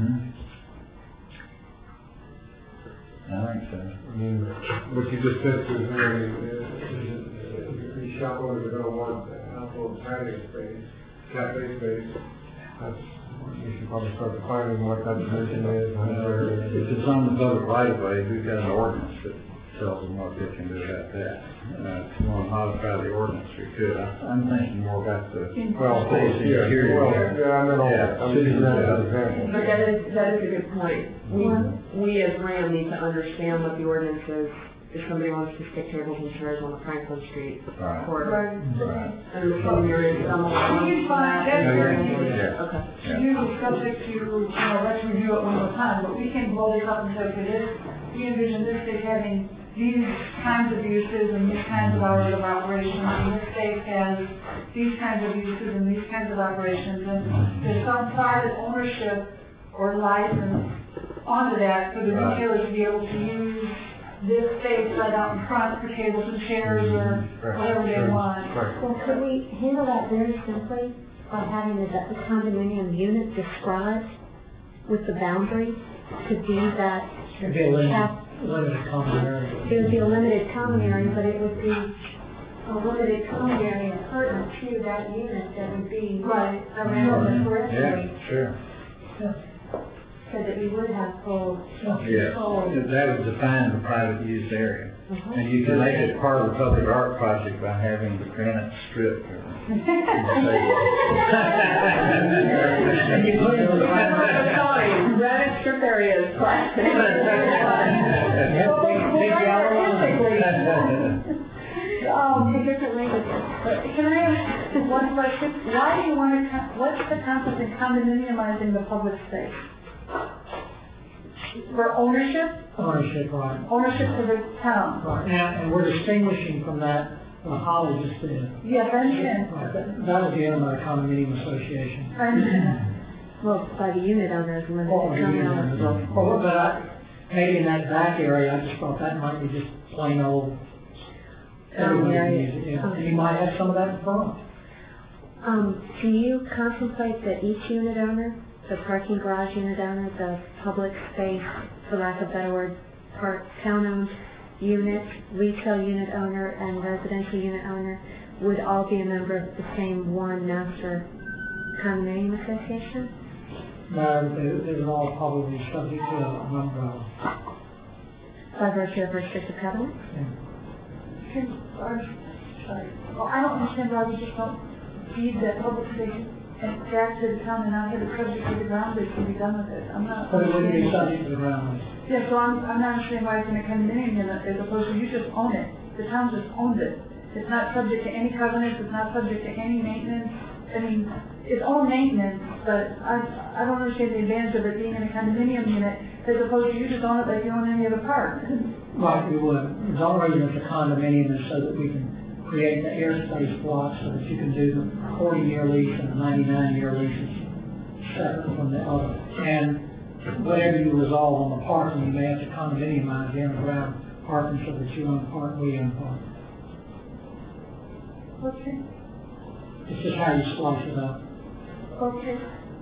I think so. I mean, what you just said to Mary, these shop owners are gonna want outdoor patio space, cafe space. That's, you should probably start defining what that dimension is. If it's on the public right of way, we've got an ordinance that tells them what they can do about that. If you want to modify the ordinance, we could. I'm thinking more about the safety and security. I meant all that. I'm using that as an example. But that is a good point. We as RAM need to understand what the ordinance is. If somebody wants to stick tables and chairs on the Franklin Street Right. corridor. Right. And assuming there is some allowance You can for find that. Yeah. Okay. Yeah. Usually subject to, let's review it one more time, but we can hold it up and say, okay, this, we envision this state having these kinds of uses and these kinds of hours of operations, and this state has these kinds of uses and these kinds of operations, and there's some private ownership or license onto that for the Right. retailers to be able to use this space right out in front for tables and chairs or whatever they want. well, could we handle that very simply by having the condominium unit described with the boundary to be that It'd be a limited common area. it would be a limited common area, but it would be a limited common area pertinent to that unit that would be Right. around the periphery, Yeah, sure. so that we would have full Yes, control. that would define the private use area. And you can make it part of the public art project by having the granite strip. And you put it on the sign, granite strip areas, plastic. Big yellow one. Because language is. Can I ask one question? Why do you want to, what's the concept in condominiumizing the public space? For ownership? Ownership, right. Ownership to the town? Right, and we're distinguishing from that, Holly just did. Yes, I understand. Right, that was the end of the condominium association. I understand. Well, by the unit owners, limited Or the unit terminal. owners. Well, but maybe in that back area, I just thought that might be just plain old. Everybody can use it, yeah. And you might have some of that in front. Do you contemplate that each unit owner, the parking garage unit owner, the public space, for lack of a better word, town-owned unit, retail unit owner, and residential unit owner would all be a member of the same one master condominium association? No, they would all probably be subject to an umbrella. By virtue of restrictive covenants? Sorry. Well, I don't understand why we just don't deed that public space and back to the town and not have it subject to the ground lease and be done with it. I'm not. But it wouldn't be subject to the ground lease. Yeah, so I'm not understanding why it's in a condominium unit as opposed to you just own it. The town just owns it. It's not subject to any covenants, it's not subject to any maintenance. I mean, it's all maintenance, but I don't understand the advantage of it being in a condominium unit as opposed to you just own it like you own any other part. Right, we would. The only reason it's a condominium is so that we can create the airspace blocks so that you can do the 40-year lease and the 99-year leases separate from the other. And whatever you resolve on the parking, you may have to condominiumize the underground parking so that you own part, we own part. Okay. It's just how you slice it up. Okay.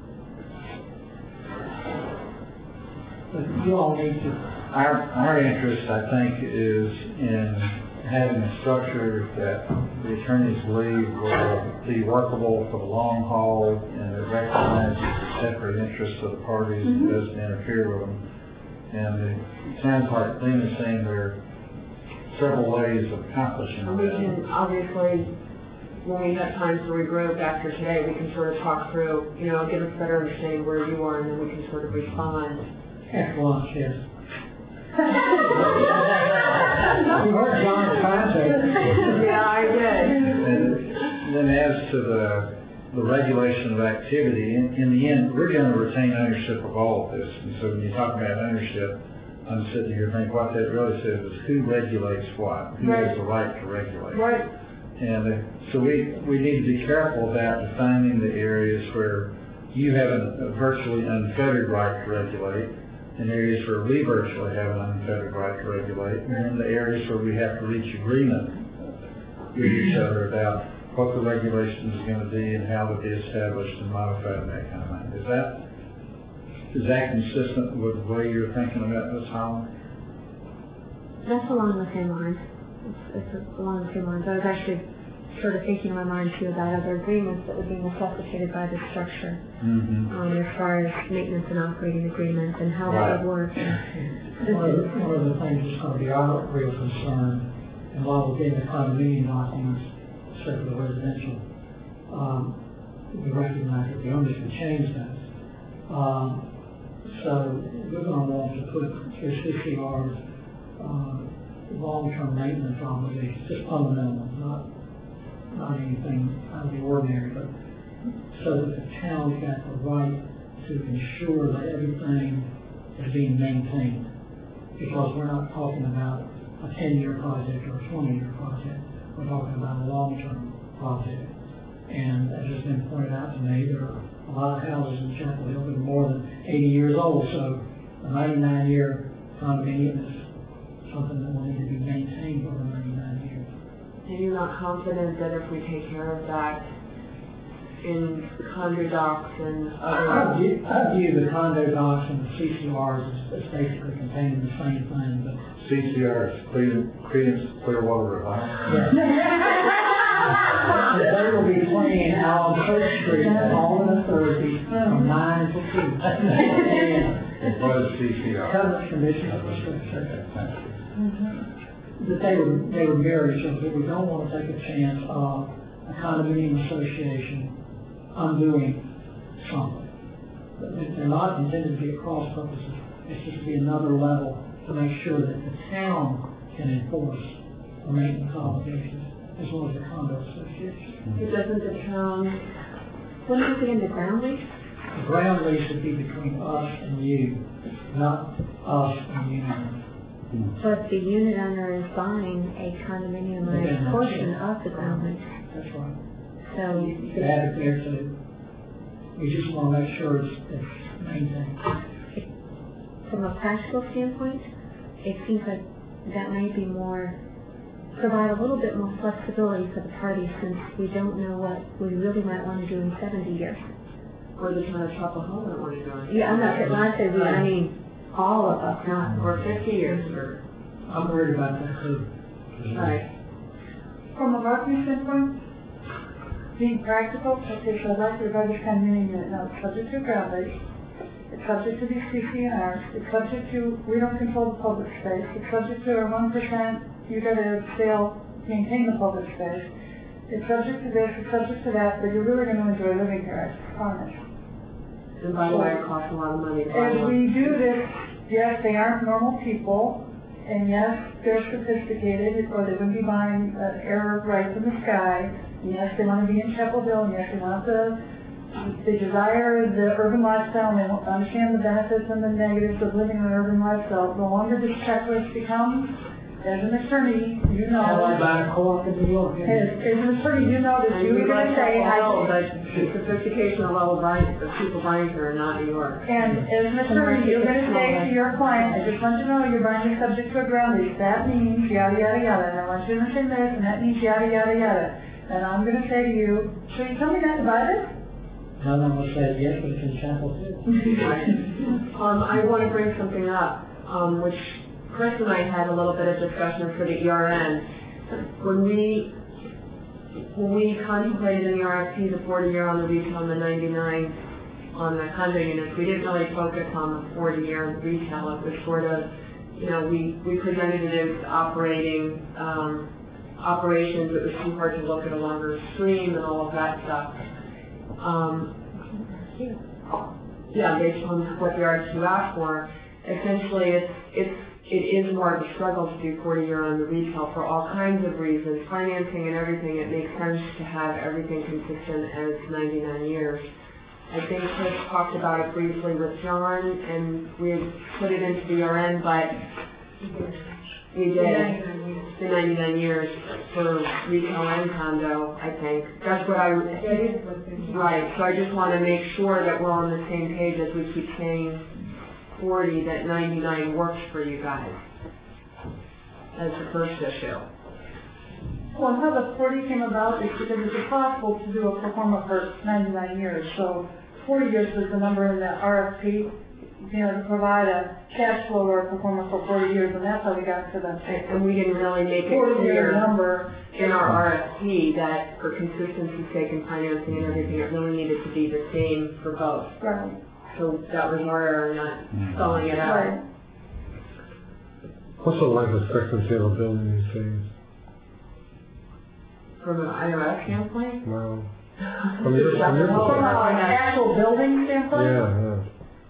But you all need to. Our interest, I think, is in having a structure that the attorneys believe will be workable for the long haul and that recognizes the separate interests of the parties and doesn't interfere with them. And it sounds like Lynn is saying there are several ways of accomplishing And we that. can, obviously, when we have time to regroup after today, we can sort of talk through, give us a better understanding where you are, and then we can sort of respond. After lunch, yes. You heard John's concept. Yeah, I did. And then as to the regulation of activity, in the end, we're going to retain ownership of all of this. And so when you talk about ownership, I'm sitting here thinking what that really says is who regulates what? Who has the right to regulate? Right. And so we need to be careful about defining the areas where you have a virtually unfettered right to regulate, and areas where we virtually have an unfettered right to regulate, and then the areas where we have to reach agreement with each other about what the regulation is going to be and how to be established and modified and that kind of thing. Is that consistent with the way you're thinking about this, Holland? That's along the same lines. It's along the same lines. I was actually sort of thinking in my mind too about other agreements that would be necessitated by this structure, as far as maintenance and operating agreements and how that would work. One of the things that's going to be our real concern, and while we're getting the condominium documents, especially residential, we recognize that the owners can change that. So we're going to want to put through CCR's long-term maintenance obligations, just fundamental, not anything out of the ordinary, but so that the town's got the right to ensure that everything is being maintained. Because we're not talking about a 10-year project or a 20-year project. We're talking about a long-term project. And as has been pointed out to me, there are a lot of houses in Chapel Hill that are more than 80 years old, so a 99-year condominium is something that will need to be maintained over 99 years. And you're not confident that if we take care of that in condo docs and other... I view the condo docs and the CCRs as basically containing the same thing, but... CCR is Credence Clearwater Revival. They will be playing out on Church Street all on a Thursday from 9 to 2. It was CCR. Covenant Commission of the that they would mirror each other. We don't want to take a chance of a condominium association undoing something. They're not intended to be at cross purposes. It's just to be another level to make sure that the town can enforce the maintenance obligations as well as the condo association. It doesn't the town, when is it in the ground lease? The ground lease would be between us and you, not us and you. So if the unit owner is buying a condominiumized portion of the ground lease, That's right. so You could add it there too. We just want to make sure it's maintained. from a practical standpoint, it seems like that may be provide a little bit more flexibility for the parties since we don't know what we really might want to do in 70 years. Or the town of Chapel Hill that we're doing? Yeah, I'm not, when I say we, I mean all of us, not, Or 50 years, or, I'm worried about that too. right. From a marketing standpoint, being practical, okay, so I'd like to divide this condominium unit. Now, it's subject to ground lease, it's subject to these CCNRs, it's subject to, we don't control the public space, it's subject to our 1%, you gotta still maintain the public space, it's subject to this, it's subject to that, but you're really gonna enjoy living here, I promise. And by the way, it costs a lot of money to buy As one. we do this, yes, they aren't normal people, and yes, they're sophisticated, or they wouldn't be buying air right from the sky. And yes, they want to be in Chapel Hill, and yes, they desire the urban lifestyle, and they understand the benefits and the negatives of living an urban lifestyle. The longer this checklist becomes, as an attorney, you know. About a co-op in New York. As an attorney, you know that And you're we going like to say, Chapel Hill, but the sophistication level of people buying here are not New York. And as an attorney, you're going to say to your client, I just want you to know you're buying this subject to a ground lease. That means yada, yada, yada. And I want you to understand this, and that means yada, yada, yada. And I'm going to say to you, so you tell me not to buy this? No, I'm going to say yes, but it's in Chapel Hill. I want to bring something up, which Chris and I had a little bit of discussion for the ERN. When we contemplated in the RFP the 40-year on the retail and the 99 on the condo units, we didn't really focus on the 40-year on the retail. It was sort of, we presented it as operations. It was too hard to look at a longer stream and all of that stuff. Yeah, based on what the RFP asked for, essentially it is more of a struggle to do 40-year on the retail for all kinds of reasons, financing and everything. It makes sense to have everything consistent as 99 years. I think Chris talked about it briefly with John, and we had put it into the RN, but we did the 99 years for retail and condo, I think. That's what right. So I just want to make sure that we're on the same page as we keep saying 40, that 99 works for you guys as the first issue. Well, how the 40 came about is because it's impossible to do a pro forma for 99 years. So 40 years was the number in the RFP, to provide a cash flow or a pro forma for 40 years, and that's how we got to the And we didn't really make it 40-year clear number. in our RFP that for consistency's sake and financing and everything, it really needed to be the same for both. Right. So that was our error, not spelling it out. Right. What's the life expectancy of a building these days? From an IRS standpoint? Well, from your From an actual building standpoint? yeah.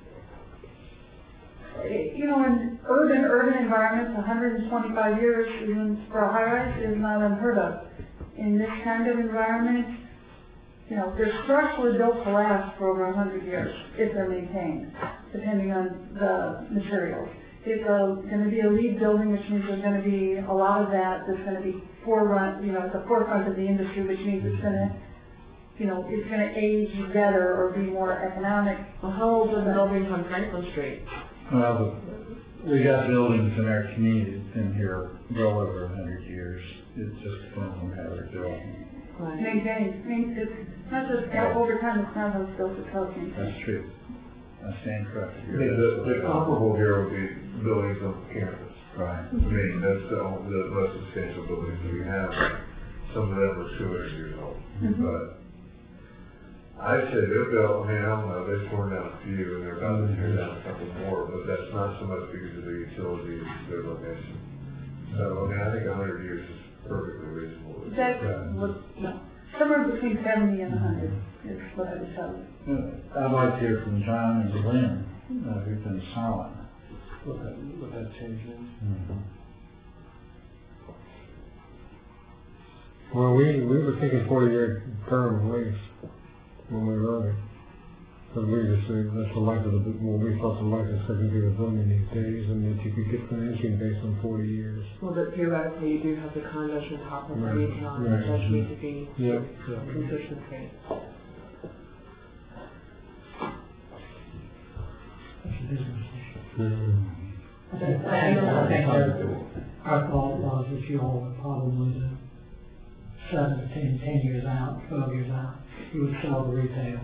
In urban environments, 125 years, even for a high-rise, is not unheard of. In this kind of environment, they're structurally built to last for over 100 years if they're maintained, depending on the materials. It's going to be a LEED building, which means there's going to be a lot of that. There's going to be at the forefront of the industry, which means it's going to age better or be more economic. Well, how old are the buildings on Franklin Street? Well, we got buildings in our community that's been here well over 100 years. It just depends on how they're built. Maintained. It's not just over time, it's not how it's built, it's how it's maintained. That's true. I stand corrected. I mean, the comparable here would be buildings on campus. Right. I mean, that's the most substantial buildings that we have. Some of them are 200 years old. But I'd say they're built, I don't know, they've torn down a few and they're about to tear down a couple more, but that's not so much because of the utilities, their location. So, I think 100 years is perfectly reasonable. That's somewhere between 70 and 100 is what I would tell you. I'd like to hear from John and Lynn, who've been silent. What that change is. Well, we were thinking 40-year term lease when we wrote it. Because we just, that's the life of the, well, we thought the life expectancy of the building these days, and that you could get financing based on 40 years. Well, but theoretically, you do have the condos on top of the Right, retail, and right. it does need to be Yeah. consistency. I think that our thought was that you all would probably 7 to 10 years out, 12 years out, you would sell the retail.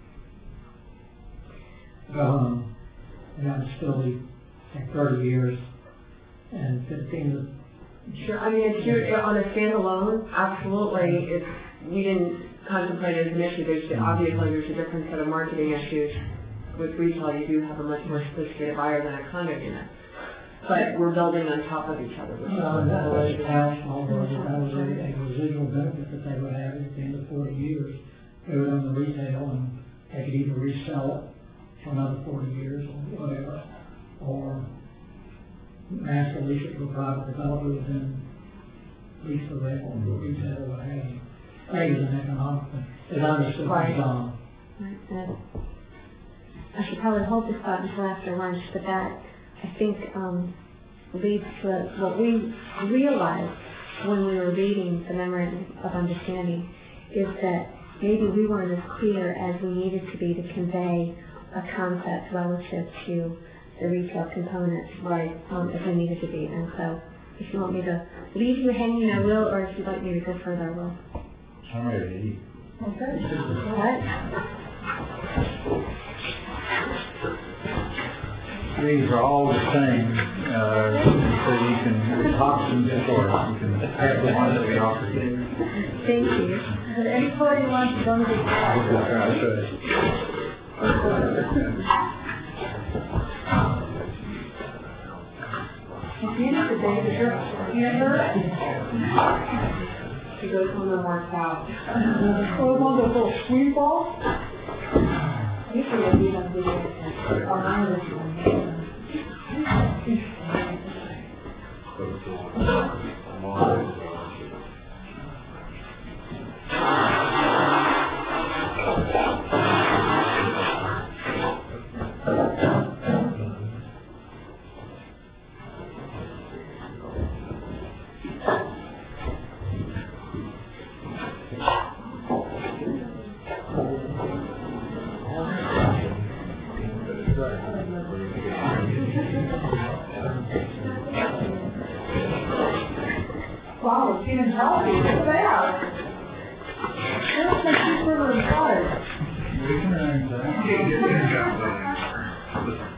Go home, and that would still be like 30 years and 15 Sure, I mean, if you're on a standalone, absolutely, it's, we didn't contemplate it as an issue, obviously there's a different set of marketing issues. With retail, you do have a much more sophisticated buyer than a condo unit. But we're building on top of each other. that was a house, although that was a residual benefit that they would have at the end of 40 years. They would own the retail and they could either resell it for another 40 years or whatever, or master lease it to a private developer and then lease the rental or retail or what have you. I think it's an economic thing. As I understood Right. from John. Right. I should probably hold this thought until after lunch, but that, I think, leads to what we realized when we were reading the memorandum of understanding is that maybe we weren't as clear as we needed to be to convey a concept relative to the retail component, right, as we needed to be. And so, if you want me to leave you hanging, I will, or if you'd like me to go further, I will. I'm ready to eat. Okay. All right. These are all the same, so you can, the toxins for us, you can have the ones that we offer you. Thank you. But anybody wants to go to the This is trying to say. At the end of the day, the hammer, she goes home and works out. Oh, one of those little sweet balls? Usually I do have videos on my other one. Wow, it's even healthy. Look at that. That's like super inside. We can arrange that.